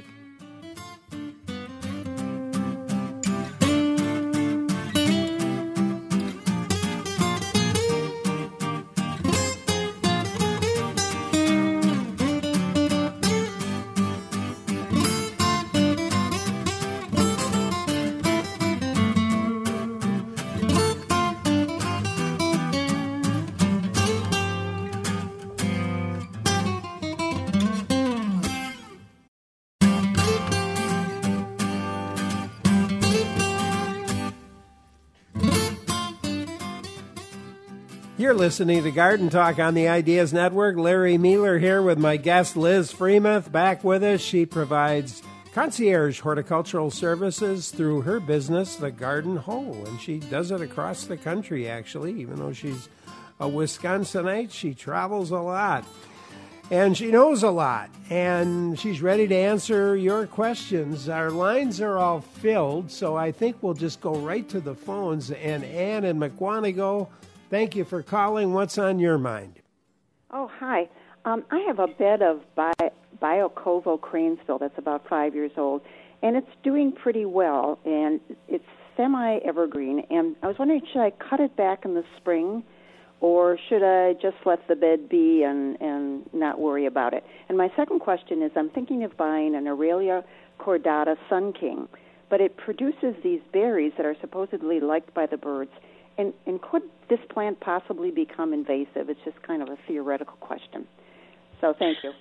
You're listening to Garden Talk on the Ideas Network. Larry Mueller here with my guest Liz Freemuth back with us. She provides concierge horticultural services through her business, The Garden Hoe, and she does it across the country, actually. Even though she's a Wisconsinite, she travels a lot. And she knows a lot, and she's ready to answer your questions. Our lines are all filled, so I think we'll just go right to the phones. And Ann in McWanago, thank you for calling. What's on your mind? Oh, hi. I have a bed of Biocovo Cranesville that's about 5 years old, and it's doing pretty well, and it's semi-evergreen. And I was wondering, should I cut it back in the spring, or should I just let the bed be and not worry about it? And my second question is, I'm thinking of buying an Aralia cordata Sun King, but it produces these berries that are supposedly liked by the birds. And could this plant possibly become invasive? It's just kind of a theoretical question. So thank you.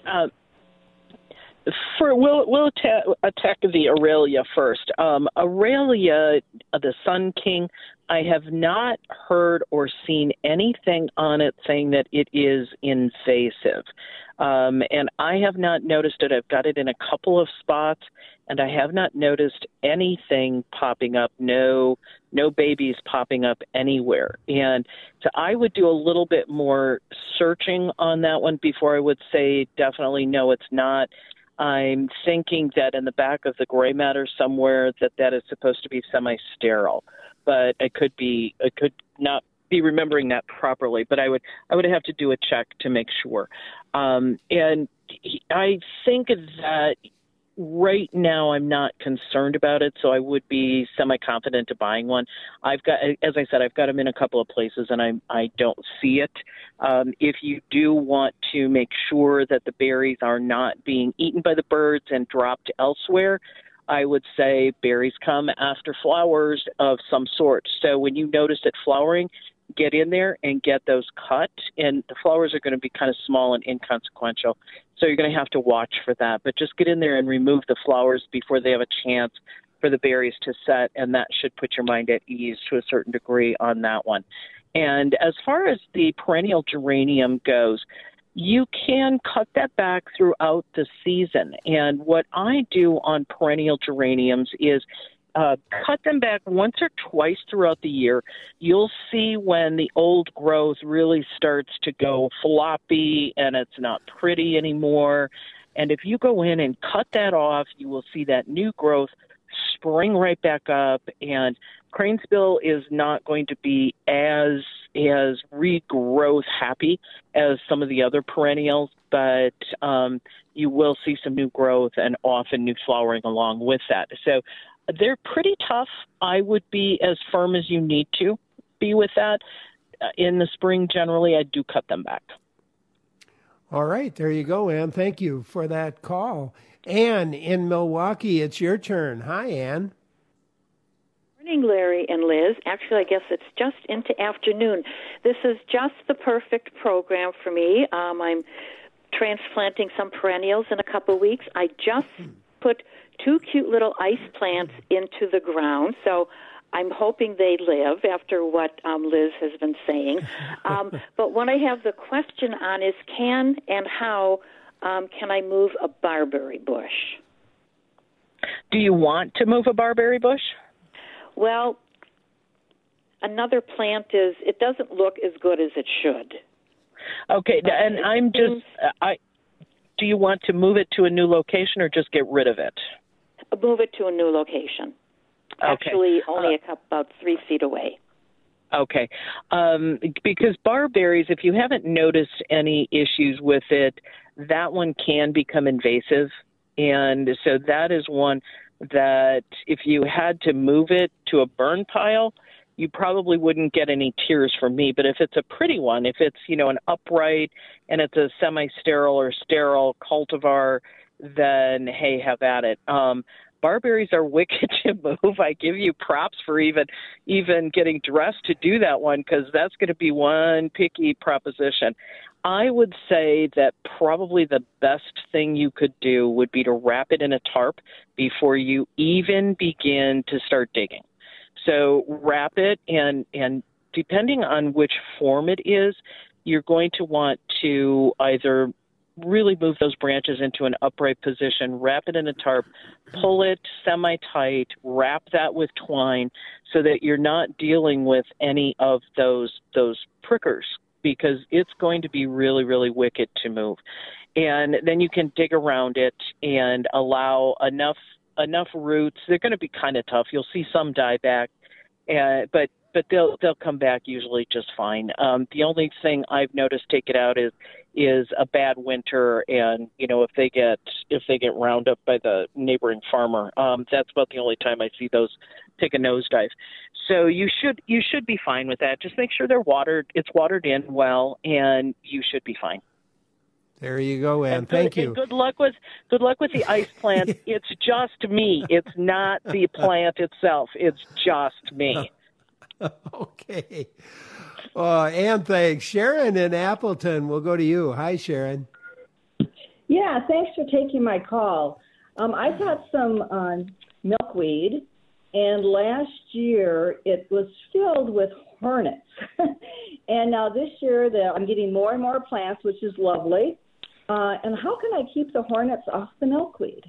We'll attack the Aralia first. Aralia, the Sun King, I have not heard or seen anything on it saying that it is invasive. And I have not noticed it. I've got it in a couple of spots, and I have not noticed anything popping up, no babies popping up anywhere. And so I would do a little bit more searching on that one before I would say definitely no, it's not. I'm thinking that in the back of the gray matter somewhere that is supposed to be semi-sterile, but I could not be remembering that properly. But I would have to do a check to make sure. And I think that right now I'm not concerned about it, so I would be semi-confident to buying one. I've got, as I said, I've got them in a couple of places, and I don't see it. If you do want to make sure that the berries are not being eaten by the birds and dropped elsewhere, I would say berries come after flowers of some sort. So when you notice it flowering, get in there and get those cut, and the flowers are going to be kind of small and inconsequential, so you're going to have to watch for that. But just get in there and remove the flowers before they have a chance for the berries to set, and that should put your mind at ease to a certain degree on that one. And as far as the perennial geranium goes, you can cut that back throughout the season. And what I do on perennial geraniums is cut them back once or twice throughout the year. You'll see when the old growth really starts to go floppy and it's not pretty anymore. And if you go in and cut that off, you will see that new growth spring right back up. And Cranesville is not going to be as regrowth happy as some of the other perennials, but you will see some new growth and often new flowering along with that. So they're pretty tough. I would be as firm as you need to be with that. in the spring, generally, I do cut them back. All right, there you go, Ann. Thank you for that call. Ann in Milwaukee, it's your turn. Hi, Ann. Morning, Larry and Liz. Actually, I guess it's just into afternoon. This is just the perfect program for me. I'm transplanting some perennials in a couple of weeks. I just put 2 cute little ice plants into the ground, so I'm hoping they live after what Liz has been saying. But what I have the question on is can and how can I move a barberry bush? Do you want to move a barberry bush? Well, another plant it doesn't look as good as it should. Okay, and I'm just, do you want to move it to a new location or just get rid of it? Move it to a new location. Okay. Actually, only about 3 feet away. Okay. Because barberries, if you haven't noticed any issues with it, that one can become invasive. And so that is one that if you had to move it to a burn pile, you probably wouldn't get any tears from me. But if it's a pretty one, if it's, an upright and it's a semi-sterile or sterile cultivar, then, hey, have at it. Barberries are wicked to move. I give you props for even getting dressed to do that one, because that's going to be one picky proposition. I would say that probably the best thing you could do would be to wrap it in a tarp before you even begin to start digging. So wrap it, and depending on which form it is, you're going to want to either really move those branches into an upright position, wrap it in a tarp, pull it semi-tight, wrap that with twine so that you're not dealing with any of those prickers, because it's going to be really, really wicked to move. And then you can dig around it and allow enough roots. They're going to be kind of tough. You'll see some die back, but they'll come back usually just fine. The only thing I've noticed take it out is a bad winter, and if they get round up by the neighboring farmer, that's about the only time I see those take a nosedive. So you should be fine with that. Just make sure they're watered. It's watered in well, and you should be fine. There you go, Ann. Thank you. And good luck with the ice plant. It's just me. It's not the plant itself. It's just me. Okay. Ann, thanks. Sharon in Appleton, we'll go to you. Hi, Sharon. Yeah, thanks for taking my call. I got some milkweed, and last year it was filled with hornets. And now this year I'm getting more and more plants, which is lovely. And how can I keep the hornets off the milkweed?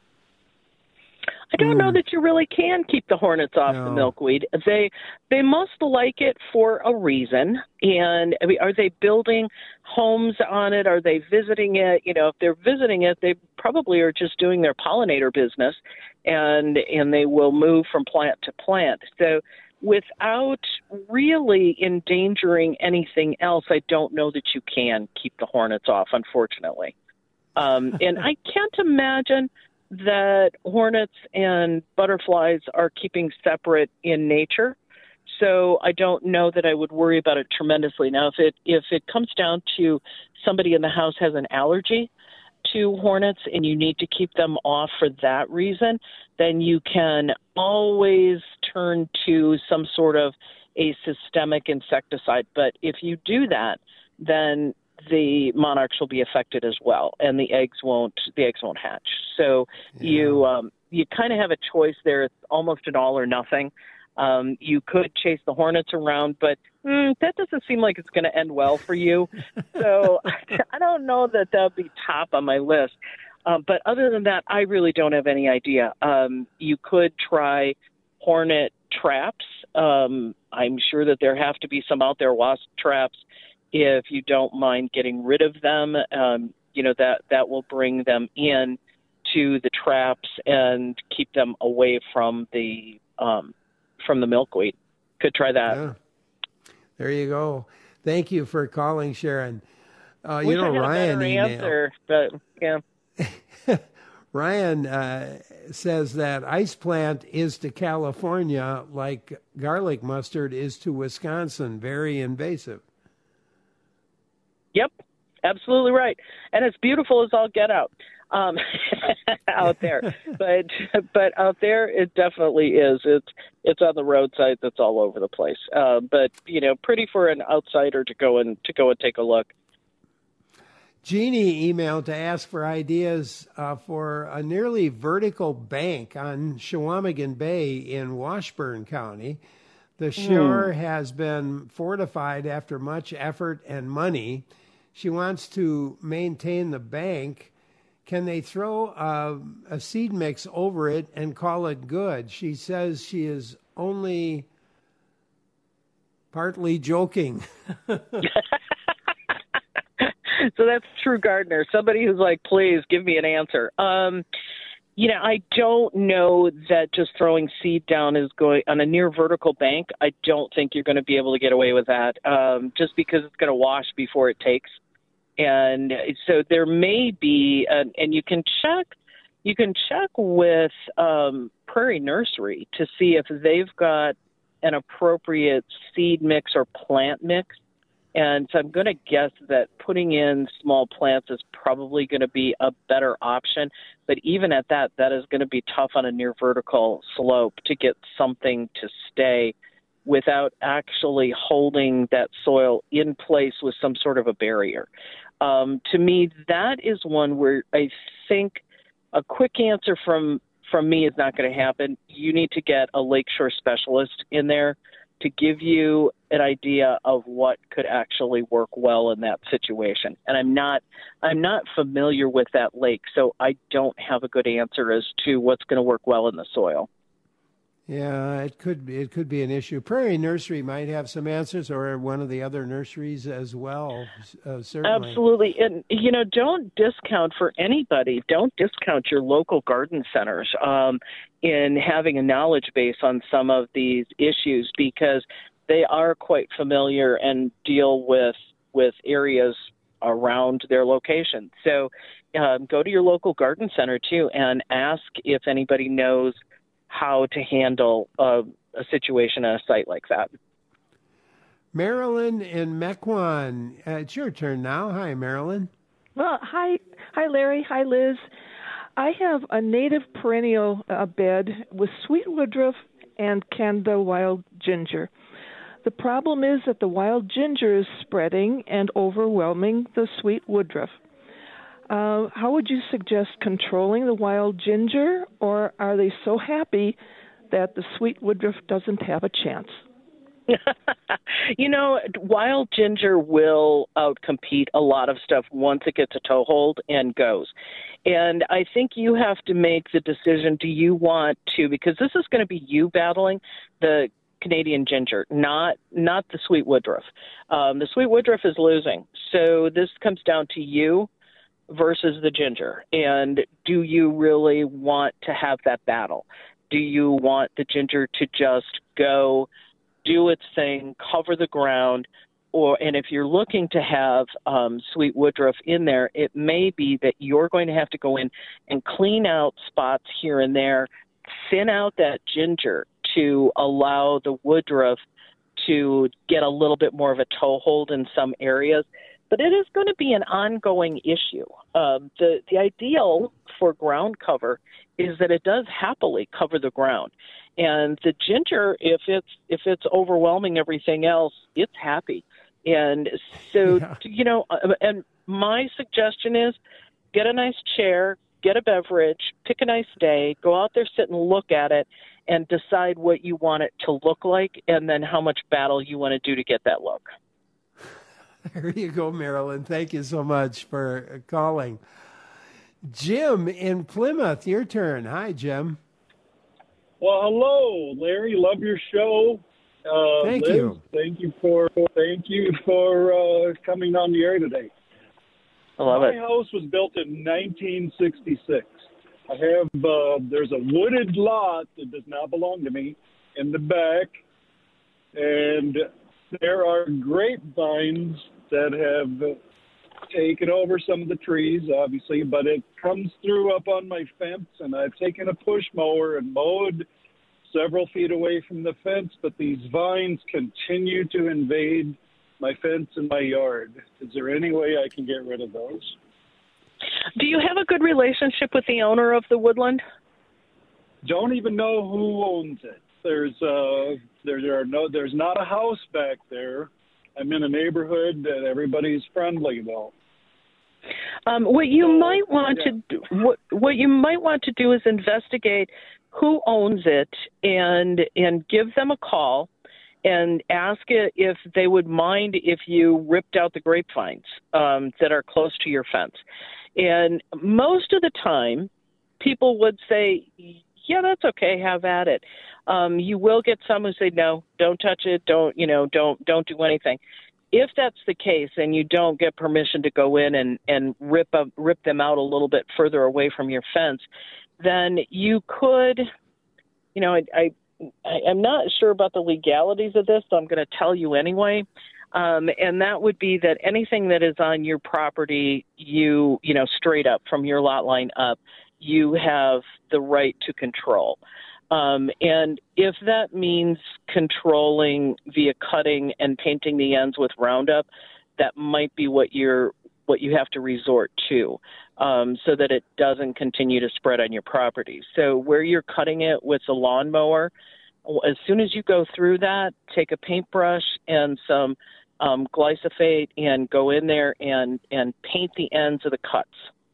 I don't know that you really can keep the hornets off the milkweed. They must like it for a reason. And I mean, are they building homes on it? Are they visiting it? If they're visiting it, they probably are just doing their pollinator business, and they will move from plant to plant. So without really endangering anything else, I don't know that you can keep the hornets off, unfortunately. And I can't imagine that hornets and butterflies are keeping separate in nature. So I don't know that I would worry about it tremendously. Now, if it comes down to somebody in the house has an allergy to hornets and you need to keep them off for that reason, then you can always turn to some sort of a systemic insecticide. But if you do that, then the monarchs will be affected as well, and the eggs won't hatch. So you kind of have a choice there. It's almost an all or nothing. You could chase the hornets around, but that doesn't seem like it's going to end well for you. So I don't know that would be top on my list. But other than that, I really don't have any idea. You could try hornet traps. I'm sure that there have to be some out there, wasp traps. If you don't mind getting rid of them, that will bring them in to the traps and keep them away from the milkweed. Could try that. Yeah. There you go. Thank you for calling, Sharon. Ryan emailed. Answer, but yeah. Ryan says that ice plant is to California like garlic mustard is to Wisconsin, very invasive. Yep, absolutely right. And it's beautiful as all get out out there. But out there, it definitely is. It's on the roadside. That's all over the place. But, pretty for an outsider to go and take a look. Jeannie emailed to ask for ideas for a nearly vertical bank on Chequamegon Bay in Washburn County. The shore has been fortified after much effort and money. She wants to maintain the bank. Can they throw a seed mix over it and call it good? She says she is only partly joking. So that's a true gardener, somebody who's like, please give me an answer. I don't know that just throwing seed down is going on a near vertical bank. I don't think you're going to be able to get away with that just because it's going to wash before it takes. And so there may be, and you can check with Prairie Nursery to see if they've got an appropriate seed mix or plant mix. And so I'm going to guess that putting in small plants is probably going to be a better option. But even at that is going to be tough on a near vertical slope to get something to stay without actually holding that soil in place with some sort of a barrier. To me, that is one where I think a quick answer from me is not going to happen. You need to get a lakeshore specialist in there to give you an idea of what could actually work well in that situation. And I'm not familiar with that lake, so I don't have a good answer as to what's going to work well in the soil. Yeah, it could be an issue. Prairie Nursery might have some answers, or one of the other nurseries as well. Certainly, absolutely. And don't discount for anybody. Don't discount your local garden centers in having a knowledge base on some of these issues, because they are quite familiar and deal with areas around their location. So go to your local garden center too and ask if anybody knows how to handle a situation at a site like that. Marilyn in Mequon, it's your turn now. Hi, Marilyn. Well, hi, Larry. Hi, Liz. I have a native perennial bed with sweet woodruff and Canada wild ginger. The problem is that the wild ginger is spreading and overwhelming the sweet woodruff. How would you suggest controlling the wild ginger, or are they so happy that the sweet woodruff doesn't have a chance? Wild ginger will outcompete a lot of stuff once it gets a toehold and goes. And I think you have to make the decision, do you want to, because this is going to be you battling the Canadian ginger, not the sweet woodruff. The sweet woodruff is losing. So this comes down to you versus the ginger. And do you really want to have that battle? Do you want the ginger to just go do its thing, cover the ground, and if you're looking to have sweet woodruff in there, it may be that you're going to have to go in and clean out spots here and there, thin out that ginger to allow the woodruff to get a little bit more of a toehold in some areas. But it is going to be an ongoing issue. The ideal for ground cover is that it does happily cover the ground. And the ginger, if it's overwhelming everything else, it's happy. And so, and my suggestion is get a nice chair, get a beverage, pick a nice day, go out there, sit and look at it, and decide what you want it to look like, and then how much battle you want to do to get that look. There you go, Marilyn. Thank you so much for calling. Jim in Plymouth, your turn. Hi, Jim. Well, hello, Larry. Love your show. Thank Liz, you. Thank you for coming on the air today. I love it. My house was built in 1966. I have there's a wooded lot that does not belong to me in the back, and there are grapevines that have taken over some of the trees, obviously, but it comes through up on my fence, and I've taken a push mower and mowed several feet away from the fence, but these vines continue to invade my fence and my yard. Is there any way I can get rid of those? Do you have a good relationship with the owner of the woodland? Don't even know who owns it. There's not a house back there. I'm in a neighborhood that everybody's friendly though. What you might want to do is investigate who owns it and give them a call and ask it if they would mind if you ripped out the grapevines that are close to your fence. And most of the time, people would say, yeah, that's okay, have at it. You will get some who say, no, don't touch it, don't do anything. If that's the case and you don't get permission to go in and rip them out a little bit further away from your fence, then you could, I'm not sure about the legalities of this, so I'm going to tell you anyway. And that would be that anything that is on your property, you straight up from your lot line up, you have the right to control. And if that means controlling via cutting and painting the ends with Roundup, that might be what you have to resort to, so that it doesn't continue to spread on your property. So where you're cutting it with a lawnmower, as soon as you go through that, take a paintbrush and some glyphosate and go in there and paint the ends of the cuts.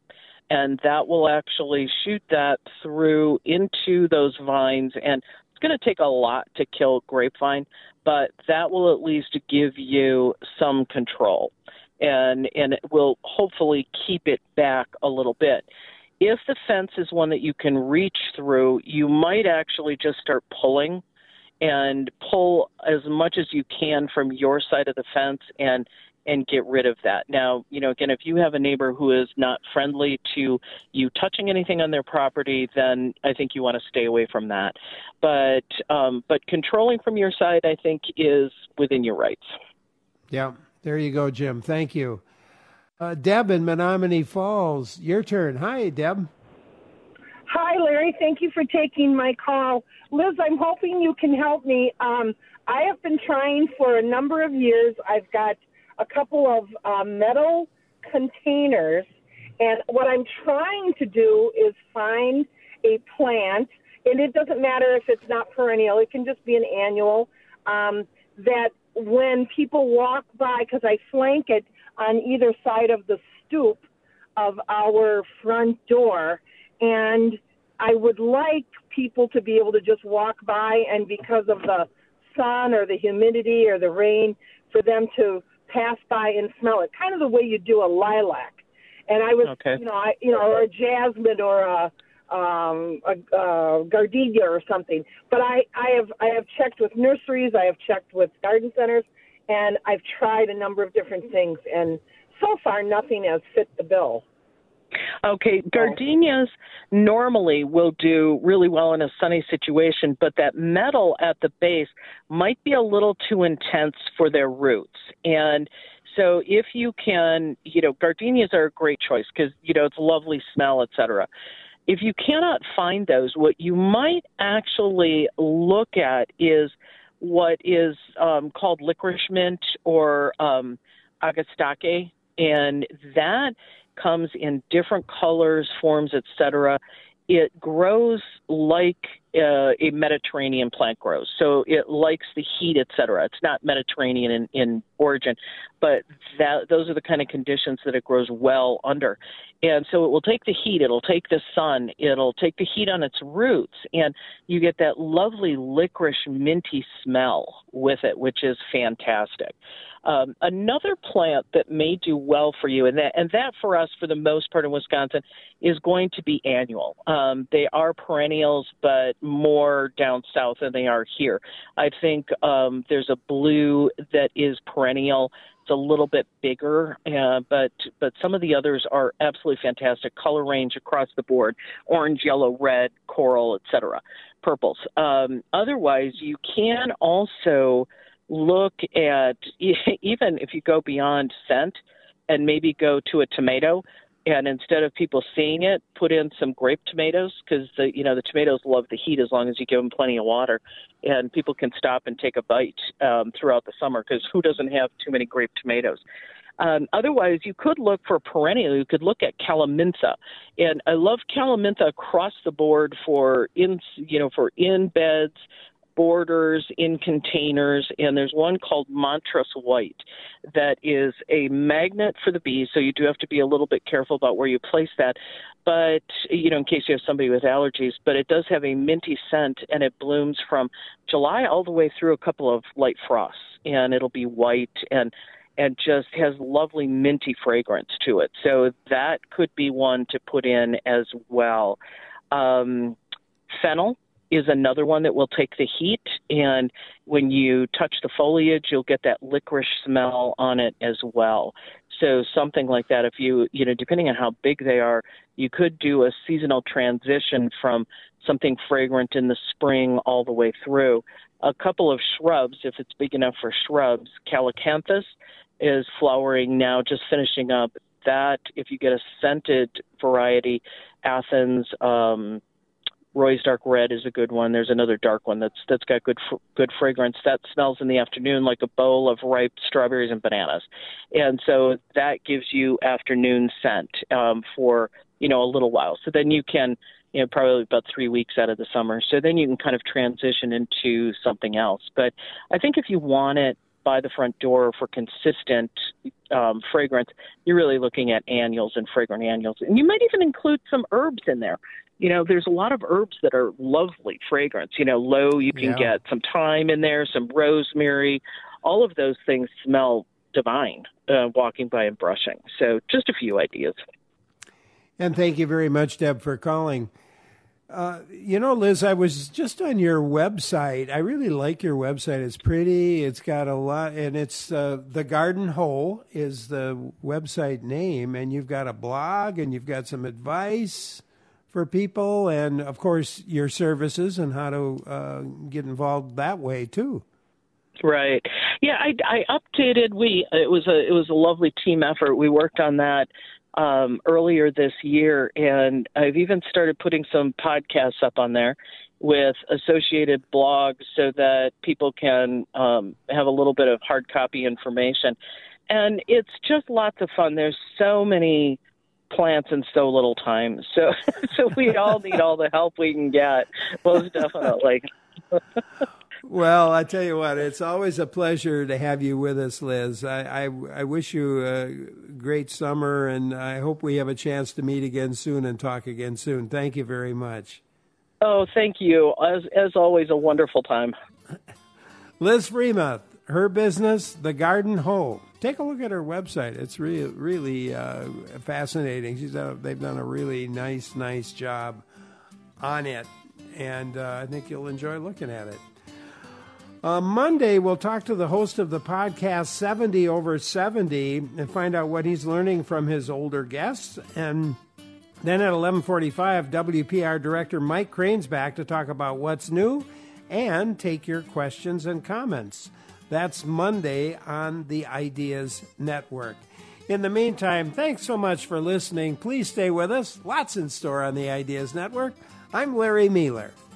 And that will actually shoot that through into those vines. And it's going to take a lot to kill grapevine, but that will at least give you some control. And it will hopefully keep it back a little bit. If the fence is one that you can reach through, you might actually just start pulling and pull as much as you can from your side of the fence and get rid of that. Now, again, if you have a neighbor who is not friendly to you touching anything on their property, then I think you want to stay away from that. But controlling from your side, I think, is within your rights. Yeah, there you go, Jim. Thank you. Deb in Menominee Falls, your turn. Hi, Deb. Hi, Larry. Thank you for taking my call. Liz, I'm hoping you can help me. I have been trying for a number of years. I've got a couple of metal containers, and what I'm trying to do is find a plant, and it doesn't matter if it's not perennial, it can just be an annual, that when people walk by, because I flank it on either side of the stoop of our front door, and I would like people to be able to just walk by, and because of the sun or the humidity or the rain, for them to pass by and smell it, kind of the way you do a lilac. And I was, or a jasmine or a gardenia or something. But I have checked with nurseries, I have checked with garden centers, and I've tried a number of different things, and so far nothing has fit the bill. Okay, gardenias normally will do really well in a sunny situation, but that metal at the base might be a little too intense for their roots. And so if you can, gardenias are a great choice because, it's a lovely smell, etc. If you cannot find those, what you might actually look at is what is called licorice mint or agastake, and that comes in different colors, forms, etc. It grows like a Mediterranean plant grows. So it likes the heat, etc. It's not Mediterranean in origin, but those are the kind of conditions that it grows well under. And so it will take the heat, it'll take the sun, it'll take the heat on its roots, and you get that lovely licorice minty smell with it, which is fantastic. Another plant that may do well for you, and that for us, for the most part in Wisconsin, is going to be annual. They are perennials, but more down south than they are here. I think there's a blue that is perennial. It's a little bit bigger, but some of the others are absolutely fantastic. Color range across the board: orange, yellow, red, coral, etc., purples. Otherwise, you can also look at, even if you go beyond scent, and maybe go to a tomato. And instead of people seeing it, put in some grape tomatoes, because the tomatoes love the heat as long as you give them plenty of water, and people can stop and take a bite throughout the summer, because who doesn't have too many grape tomatoes? Otherwise, you could look for perennial. You could look at calaminsa, and I love calaminsa across the board for in beds, borders, in containers, and there's one called Montrose White that is a magnet for the bees, so you do have to be a little bit careful about where you place that, but, in case you have somebody with allergies, but it does have a minty scent, and it blooms from July all the way through a couple of light frosts, and it'll be white and just has lovely minty fragrance to it. So that could be one to put in as well. Fennel is another one that will take the heat, and when you touch the foliage, you'll get that licorice smell on it as well. So something like that, if you depending on how big they are, you could do a seasonal transition from something fragrant in the spring all the way through. A couple of shrubs, if it's big enough for shrubs, Calycanthus is flowering now, just finishing up. That, if you get a scented variety, Athens, Roy's Dark Red is a good one. There's another dark one that's got good fragrance. That smells in the afternoon like a bowl of ripe strawberries and bananas. And so that gives you afternoon scent for, a little while. So then you can, probably about 3 weeks out of the summer. So then you can kind of transition into something else. But I think if you want it by the front door for consistent fragrance, you're really looking at annuals and fragrant annuals. And you might even include some herbs in there. There's a lot of herbs that are lovely fragrance. Low, you can get some thyme in there, some rosemary. All of those things smell divine walking by and brushing. So just a few ideas. And thank you very much, Deb, for calling. Liz, I was just on your website. I really like your website. It's pretty. It's got a lot, and it's The Garden Hoe is the website name, and you've got a blog, and you've got some advice for people, and of course your services and how to get involved that way too. Right. Yeah, I updated. It was a lovely team effort. We worked on that earlier this year, and I've even started putting some podcasts up on there with associated blogs so that people can have a little bit of hard copy information. And it's just lots of fun. There's so many plants in so little time. So we all need all the help we can get, most definitely. Well, I tell you what, it's always a pleasure to have you with us, Liz. I wish you a great summer, and I hope we have a chance to meet again soon and talk again soon. Thank you very much. Oh, thank you. As always, a wonderful time. Liz Freemuth, her business, The Garden Hoe. Take a look at her website. It's really fascinating. They've done a really nice job on it, and I think you'll enjoy looking at it. Monday, we'll talk to the host of the podcast 70 Over 70 and find out what he's learning from his older guests. And then at 11:45, WPR Director Mike Crane's back to talk about what's new and take your questions and comments. That's Monday on the Ideas Network. In the meantime, thanks so much for listening. Please stay with us. Lots in store on the Ideas Network. I'm Larry Mueller.